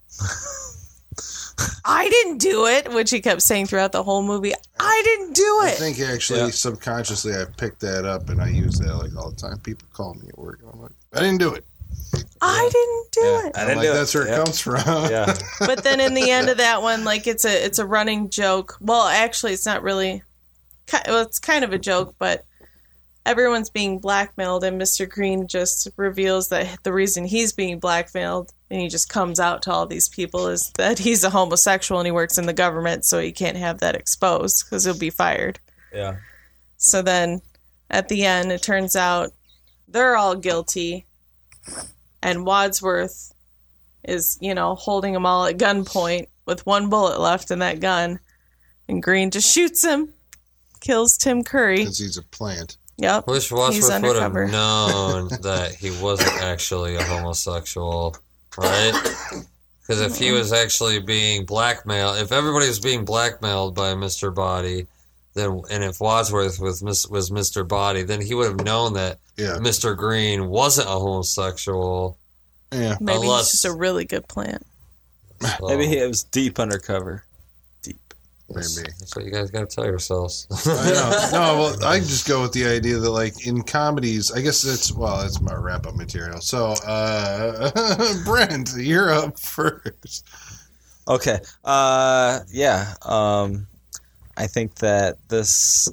I didn't do it, which he kept saying throughout the whole movie. I didn't do it. I think actually Yeah. subconsciously I picked that up and I use that like all the time. People call me at work and I'm like, I didn't do it. I didn't do Yeah. it. I I'm didn't like, do that's it. where it Yeah. comes from. Yeah. But then in the end of that one, like it's a it's a running joke. Well, actually, it's not really. ki- Well, it's kind of a joke, but everyone's being blackmailed, and Mister Green just reveals that the reason he's being blackmailed, and he just comes out to all these people, is that he's a homosexual and he works in the government, so he can't have that exposed because he'll be fired. Yeah. So then, at the end, it turns out they're all guilty, and Wadsworth is, you know, holding them all at gunpoint with one bullet left in that gun, and Green just shoots him, kills Tim Curry. Because he's a plant. Yep, Wish he's Wadsworth would have undercover. known that he wasn't actually a homosexual, right? Because if he was actually being blackmailed, if everybody was being blackmailed by Mister Body, then and if Wadsworth was mis- was Mister Body, then he would have known that Yeah. Mister Green wasn't a homosexual. Yeah. Maybe Unless- he's just a really good plant. So Maybe he was deep undercover. Deep. Maybe. That's what you guys got to tell yourselves. I know. No, well, I just go with the idea that, like, in comedies, I guess it's, well, it's my wrap up material. So, uh, Brent, you're up first. Okay. Uh, yeah. Um, I think that this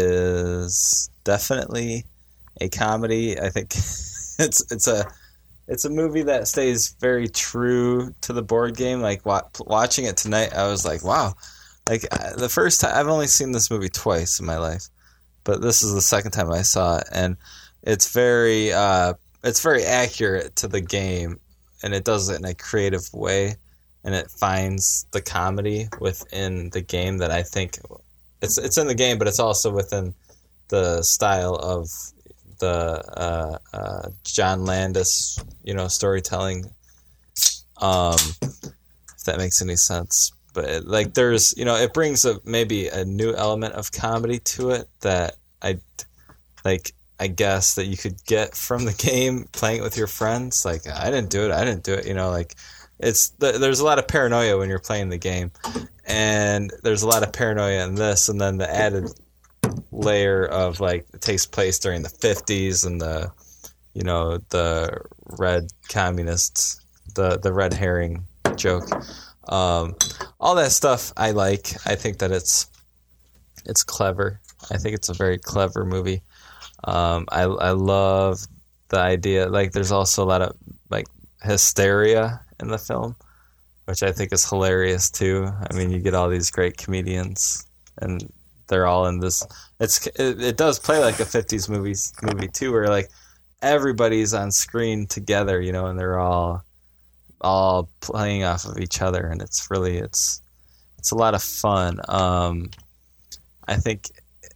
is definitely a comedy. I think it's it's a it's a movie that stays very true to the board game. Like wa- watching it tonight, I was like, wow. Like uh, the first time, I've only seen this movie twice in my life, but this is the second time I saw it, and it's very uh, it's very accurate to the game, and it does it in a creative way. And it finds the comedy within the game that I think it's it's in the game, but it's also within the style of the uh, uh, John Landis, you know, storytelling. Um, if that makes any sense, but it, like there's, you know, it brings a maybe a new element of comedy to it that I like. I guess that you could get from the game playing it with your friends. Like I didn't do it, I didn't do it. You know, like. It's there's a lot of paranoia when you're playing the game, and there's a lot of paranoia in this, and then the added layer of like it takes place during the fifties and the, you know, the red communists, the the red herring joke, um, all that stuff I like. I think that it's it's clever. I think it's a very clever movie. Um, I I love the idea. Like there's also a lot of like hysteria in the film, which I think is hilarious too. I mean, you get all these great comedians, and they're all in this. It's it, it does play like a fifties movies movie too, where like everybody's on screen together, you know, and they're all all playing off of each other, and it's really it's it's a lot of fun. Um, I think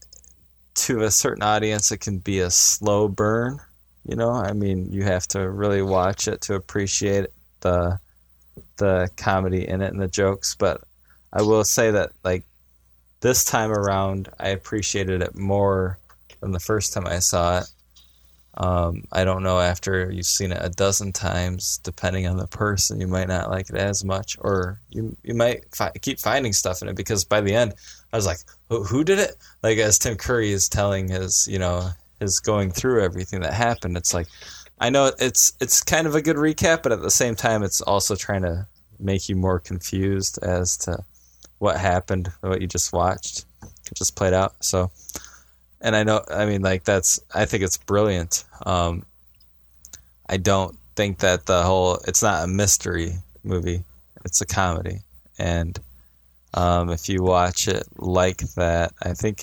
to a certain audience, it can be a slow burn. You know, I mean, you have to really watch it to appreciate the the comedy in it and the jokes. But I will say that, like, this time around, I appreciated it more than the first time I saw it. Um, I don't know, after you've seen it a dozen times, depending on the person, you might not like it as much, or you you might fi- keep finding stuff in it, because by the end, I was like, who, who did it? Like, as Tim Curry is telling his, you know, his going through everything that happened, it's like, I know it's it's kind of a good recap, but at the same time, it's also trying to make you more confused as to what happened, what you just watched, it just played out. So, and I know, I mean, like that's, I think it's brilliant. Um, I don't think that the whole, it's not a mystery movie, it's a comedy, and um, if you watch it like that, I think,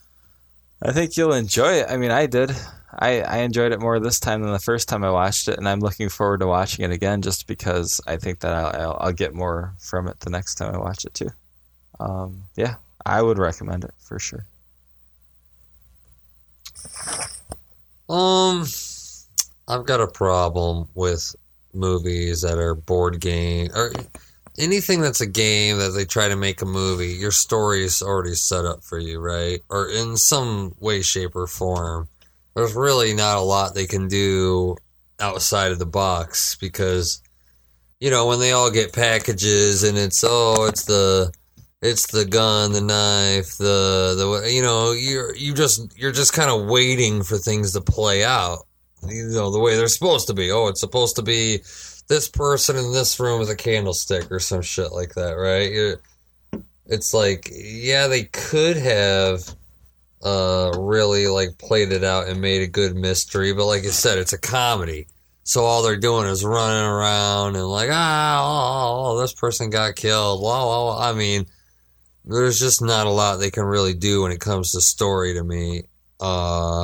I think you'll enjoy it. I mean, I did. I, I enjoyed it more this time than the first time I watched it, and I'm looking forward to watching it again just because I think that I'll, I'll, I'll get more from it the next time I watch it too. Um, yeah, I would recommend it for sure. Um, I've got a problem with movies that are board game or anything that's a game that they try to make a movie, your story is already set up for you, right? Or in some way, shape, or form. There's really not a lot they can do outside of the box because, you know, when they all get packages and it's, oh, it's the, it's the gun, the knife, the, the, you know, you're, you just, you're just kind of waiting for things to play out, you know, the way they're supposed to be. Oh, it's supposed to be this person in this room with a candlestick or some shit like that, right? You're, it's like, yeah, they could have uh, really like played it out and made a good mystery, but like I said, it's a comedy. So all they're doing is running around and like, ah, oh, oh, this person got killed. Blah, blah, blah. I mean, there's just not a lot they can really do when it comes to story to me. Uh,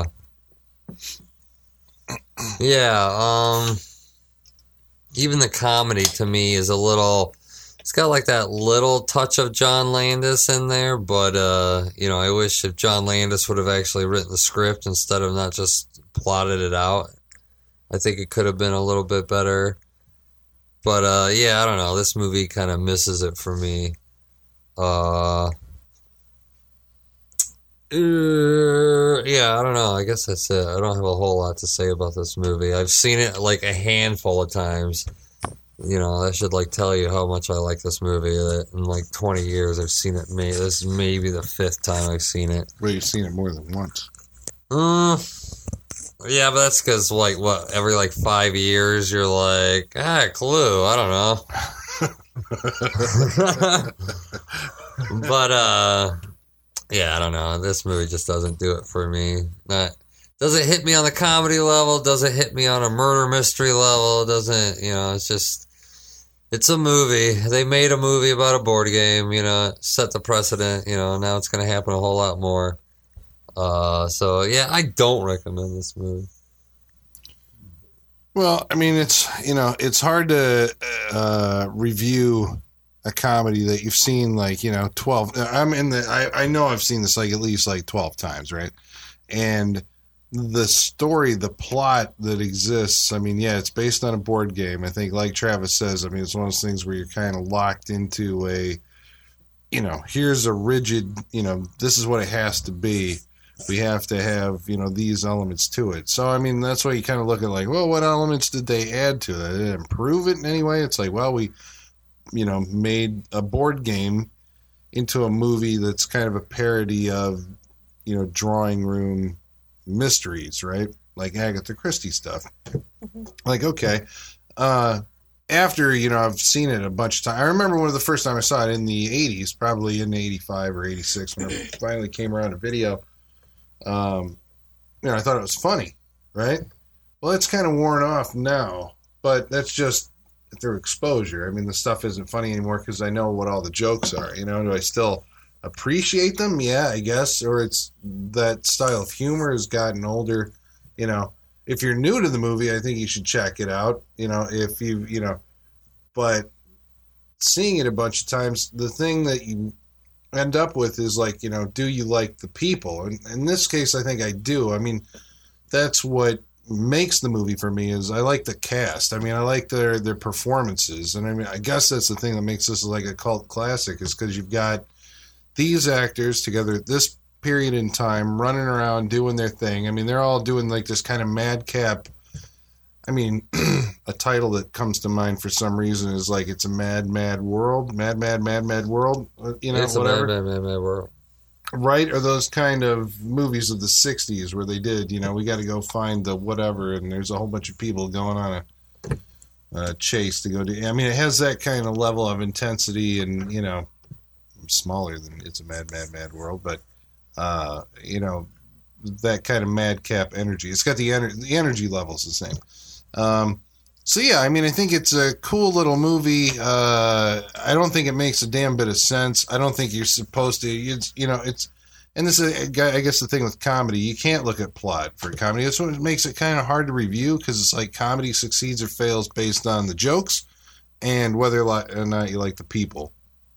yeah, um... even the comedy to me is a little, it's got like that little touch of John Landis in there, but, uh, you know, I wish if John Landis would have actually written the script instead of not just plotted it out. I think it could have been a little bit better. But, uh, yeah, I don't know. This movie kind of misses it for me. Uh, uh, yeah, I don't know. I guess that's it. I don't have a whole lot to say about this movie. I've seen it like a handful of times. You know, I should like tell you how much I like this movie. That in like twenty years, I've seen it. Maybe this is maybe the fifth time I've seen it. Well, you've seen it more than once. Uh, yeah, but that's because like what every like five years you're like ah Clue. I don't know. But uh. Yeah, I don't know. This movie just doesn't do it for me. Not doesn't hit me on the comedy level. Doesn't hit me on a murder mystery level. Doesn't, you know, it's just, it's a movie. They made a movie about a board game, you know, set the precedent, you know, now it's going to happen a whole lot more. Uh, so, yeah, I don't recommend this movie. Well, I mean, it's, you know, it's hard to uh, review a comedy that you've seen like, you know, twelve. I'm in the, I, I know I've seen this like at least like twelve times, right? And the story, the plot that exists, I mean, yeah, it's based on a board game. I think, like Travis says, I mean, it's one of those things where you're kind of locked into a, you know, here's a rigid, you know, this is what it has to be. We have to have, you know, these elements to it. So, I mean, that's why you kind of look at like, well, what elements did they add to it? Did it improve it in any way? It's like, well, we, you know, made a board game into a movie that's kind of a parody of, you know, drawing room mysteries, right? Like Agatha Christie stuff. Mm-hmm. Like, okay. Uh, after, you know, I've seen it a bunch of times. I remember one of the first time I saw it in the eighties, probably in eighty-five or eighty-six, when it finally came around to video. Um, you know, I thought it was funny, right? Well, it's kind of worn off now, but that's just through exposure. I mean, the stuff isn't funny anymore because I know what all the jokes are. You know, do I still appreciate them? Yeah, I guess. Or it's that style of humor has gotten older. You know, if you're new to the movie, I think you should check it out. You know, if you, you know, but seeing it a bunch of times, the thing that you end up with is like, you know, do you like the people? And in this case, I think I do. I mean, that's what makes the movie for me is I like the cast. I mean, I like their their performances, and I mean, I guess that's the thing that makes this like a cult classic is because you've got these actors together at this period in time running around doing their thing. I mean, they're all doing like this kind of madcap. I mean, a title that comes to mind for some reason is like it's a mad, mad world, mad, mad, mad, mad world. You know, it's whatever. a mad, mad, mad, mad world. Right? Or those kind of movies of the sixties where they did, you know, we got to go find the whatever, and there's a whole bunch of people going on a, a chase to go do. I mean, it has that kind of level of intensity and, you know, smaller than It's a Mad, Mad, Mad World, but, uh, you know, that kind of madcap energy. It's got the, ener- the energy level's the same. Um, so, yeah, I mean, I think it's a cool little movie. Uh, I don't think it makes a damn bit of sense. I don't think you're supposed to. It's, you know, it's, and this is, I guess, the thing with comedy. You can't look at plot for comedy. That's what makes it kind of hard to review because it's like comedy succeeds or fails based on the jokes and whether or not you like the people.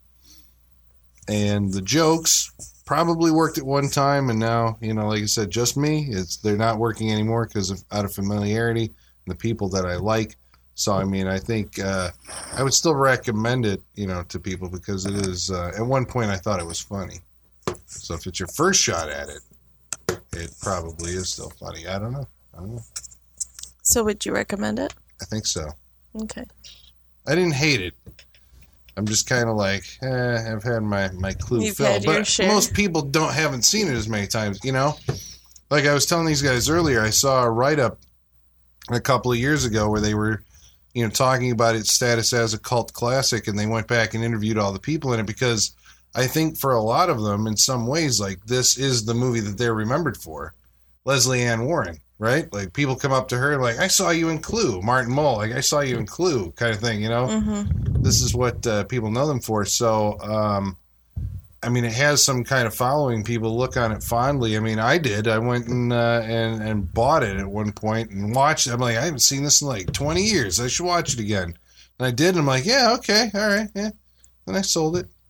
And the jokes probably worked at one time, and now, you know, like I said, just me. It's they're not working anymore because of out of familiarity. The people that I like. So, I mean, I think uh, I would still recommend it, you know, to people because it is, uh, at one point I thought it was funny. So if it's your first shot at it, it probably is still funny. I don't know. I don't know. So would you recommend it? I think so. Okay. I didn't hate it. I'm just kind of like, eh, I've had my, my clue You've filled. had your But share. most people don't haven't seen it as many times, you know? Like I was telling these guys earlier, I saw a write-up a couple of years ago where they were, you know, talking about its status as a cult classic, and they went back and interviewed all the people in it because I think for a lot of them, in some ways, like this is the movie that they're remembered for. Leslie Ann Warren, right? Like people come up to her like, I saw you in Clue. Martin Mull, like I saw you in Clue kind of thing, you know? Mm-hmm. This is what uh, people know them for. So, um, I mean, it has some kind of following. People look on it fondly. I mean, I did. I went and uh, and, and bought it at one point and watched it. I'm like, I haven't seen this in like twenty years. I should watch it again. And I did. And I'm like, yeah, okay, all right, yeah. Then I sold it.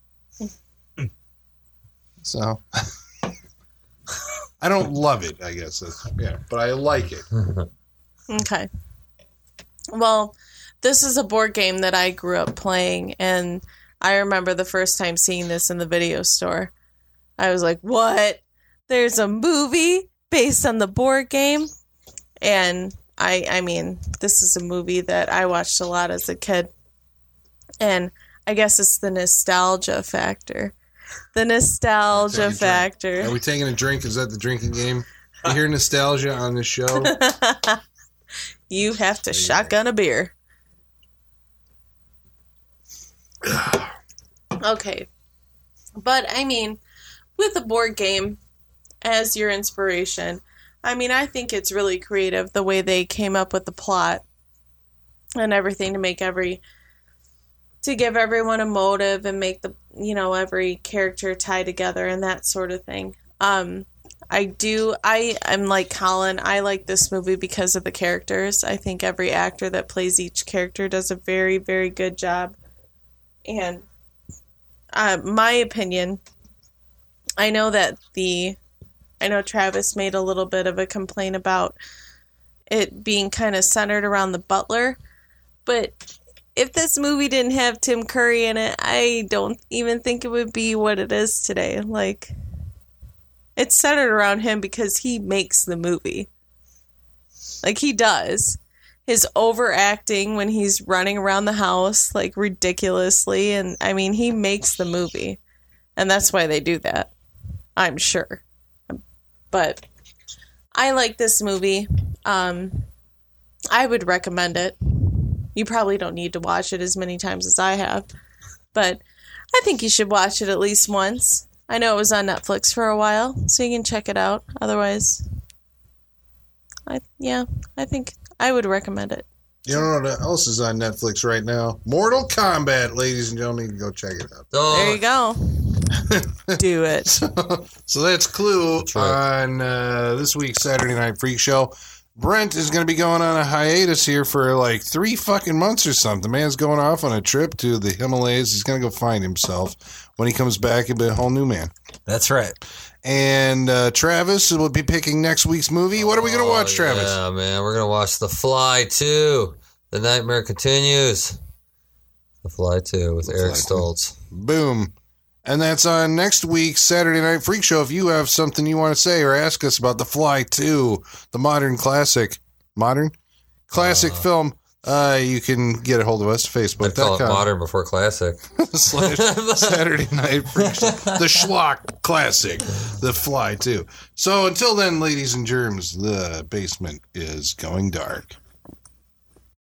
So, I don't love it, I guess. That's, yeah, but I like it. Okay. Well, this is a board game that I grew up playing, and I remember the first time seeing this in the video store. I was like, what? There's a movie based on the board game? And I I mean, this is a movie that I watched a lot as a kid. And I guess it's the nostalgia factor. The nostalgia factor. Are we taking a drink? Is that the drinking game? You hear nostalgia on this show? You have to shotgun a beer. Okay. But, I mean, with a board game as your inspiration, I mean, I think it's really creative the way they came up with the plot and everything to make every... to give everyone a motive and make the, you know, every character tie together and that sort of thing. Um, I do, I am like Colin, I like this movie because of the characters. I think every actor that plays each character does a very, very good job. And uh, my opinion, I know that the, I know Travis made a little bit of a complaint about it being kind of centered around the butler, but if this movie didn't have Tim Curry in it, I don't even think it would be what it is today. Like, it's centered around him because he makes the movie. Like, he does. His overacting when he's running around the house, like, ridiculously. And, I mean, he makes the movie. And that's why they do that. I'm sure. But I like this movie. Um, I would recommend it. You probably don't need to watch it as many times as I have. But I think you should watch it at least once. I know it was on Netflix for a while, so you can check it out. Otherwise, I yeah, I think I would recommend it. You know what else is on Netflix right now? Mortal Kombat, ladies and gentlemen. You can go check it out. Oh, There you go. Do it. So that's Clue That's right. on uh, this week's Saturday Night Freak Show. Brent is going to be going on a hiatus here for like three fucking months or something. The man's going off on a trip to the Himalayas. He's going to go find himself. When he comes back, he'll be a whole new man. That's right. And uh, Travis will be picking next week's movie. What are we going to watch, Oh, Travis? Yeah, man. We're going to watch The Fly two. The Nightmare Continues. The Fly two with Eric Fly two. Stoltz. Boom. And that's on next week's Saturday Night Freak Show. If you have something you want to say or ask us about The Fly two, the modern classic, modern classic Uh, film, uh, you can get a hold of us, I'd call it Facebook.com modern before classic. slash Saturday Night Freak Show. The Schlock Classic, The Fly two. So until then, ladies and germs, the basement is going dark.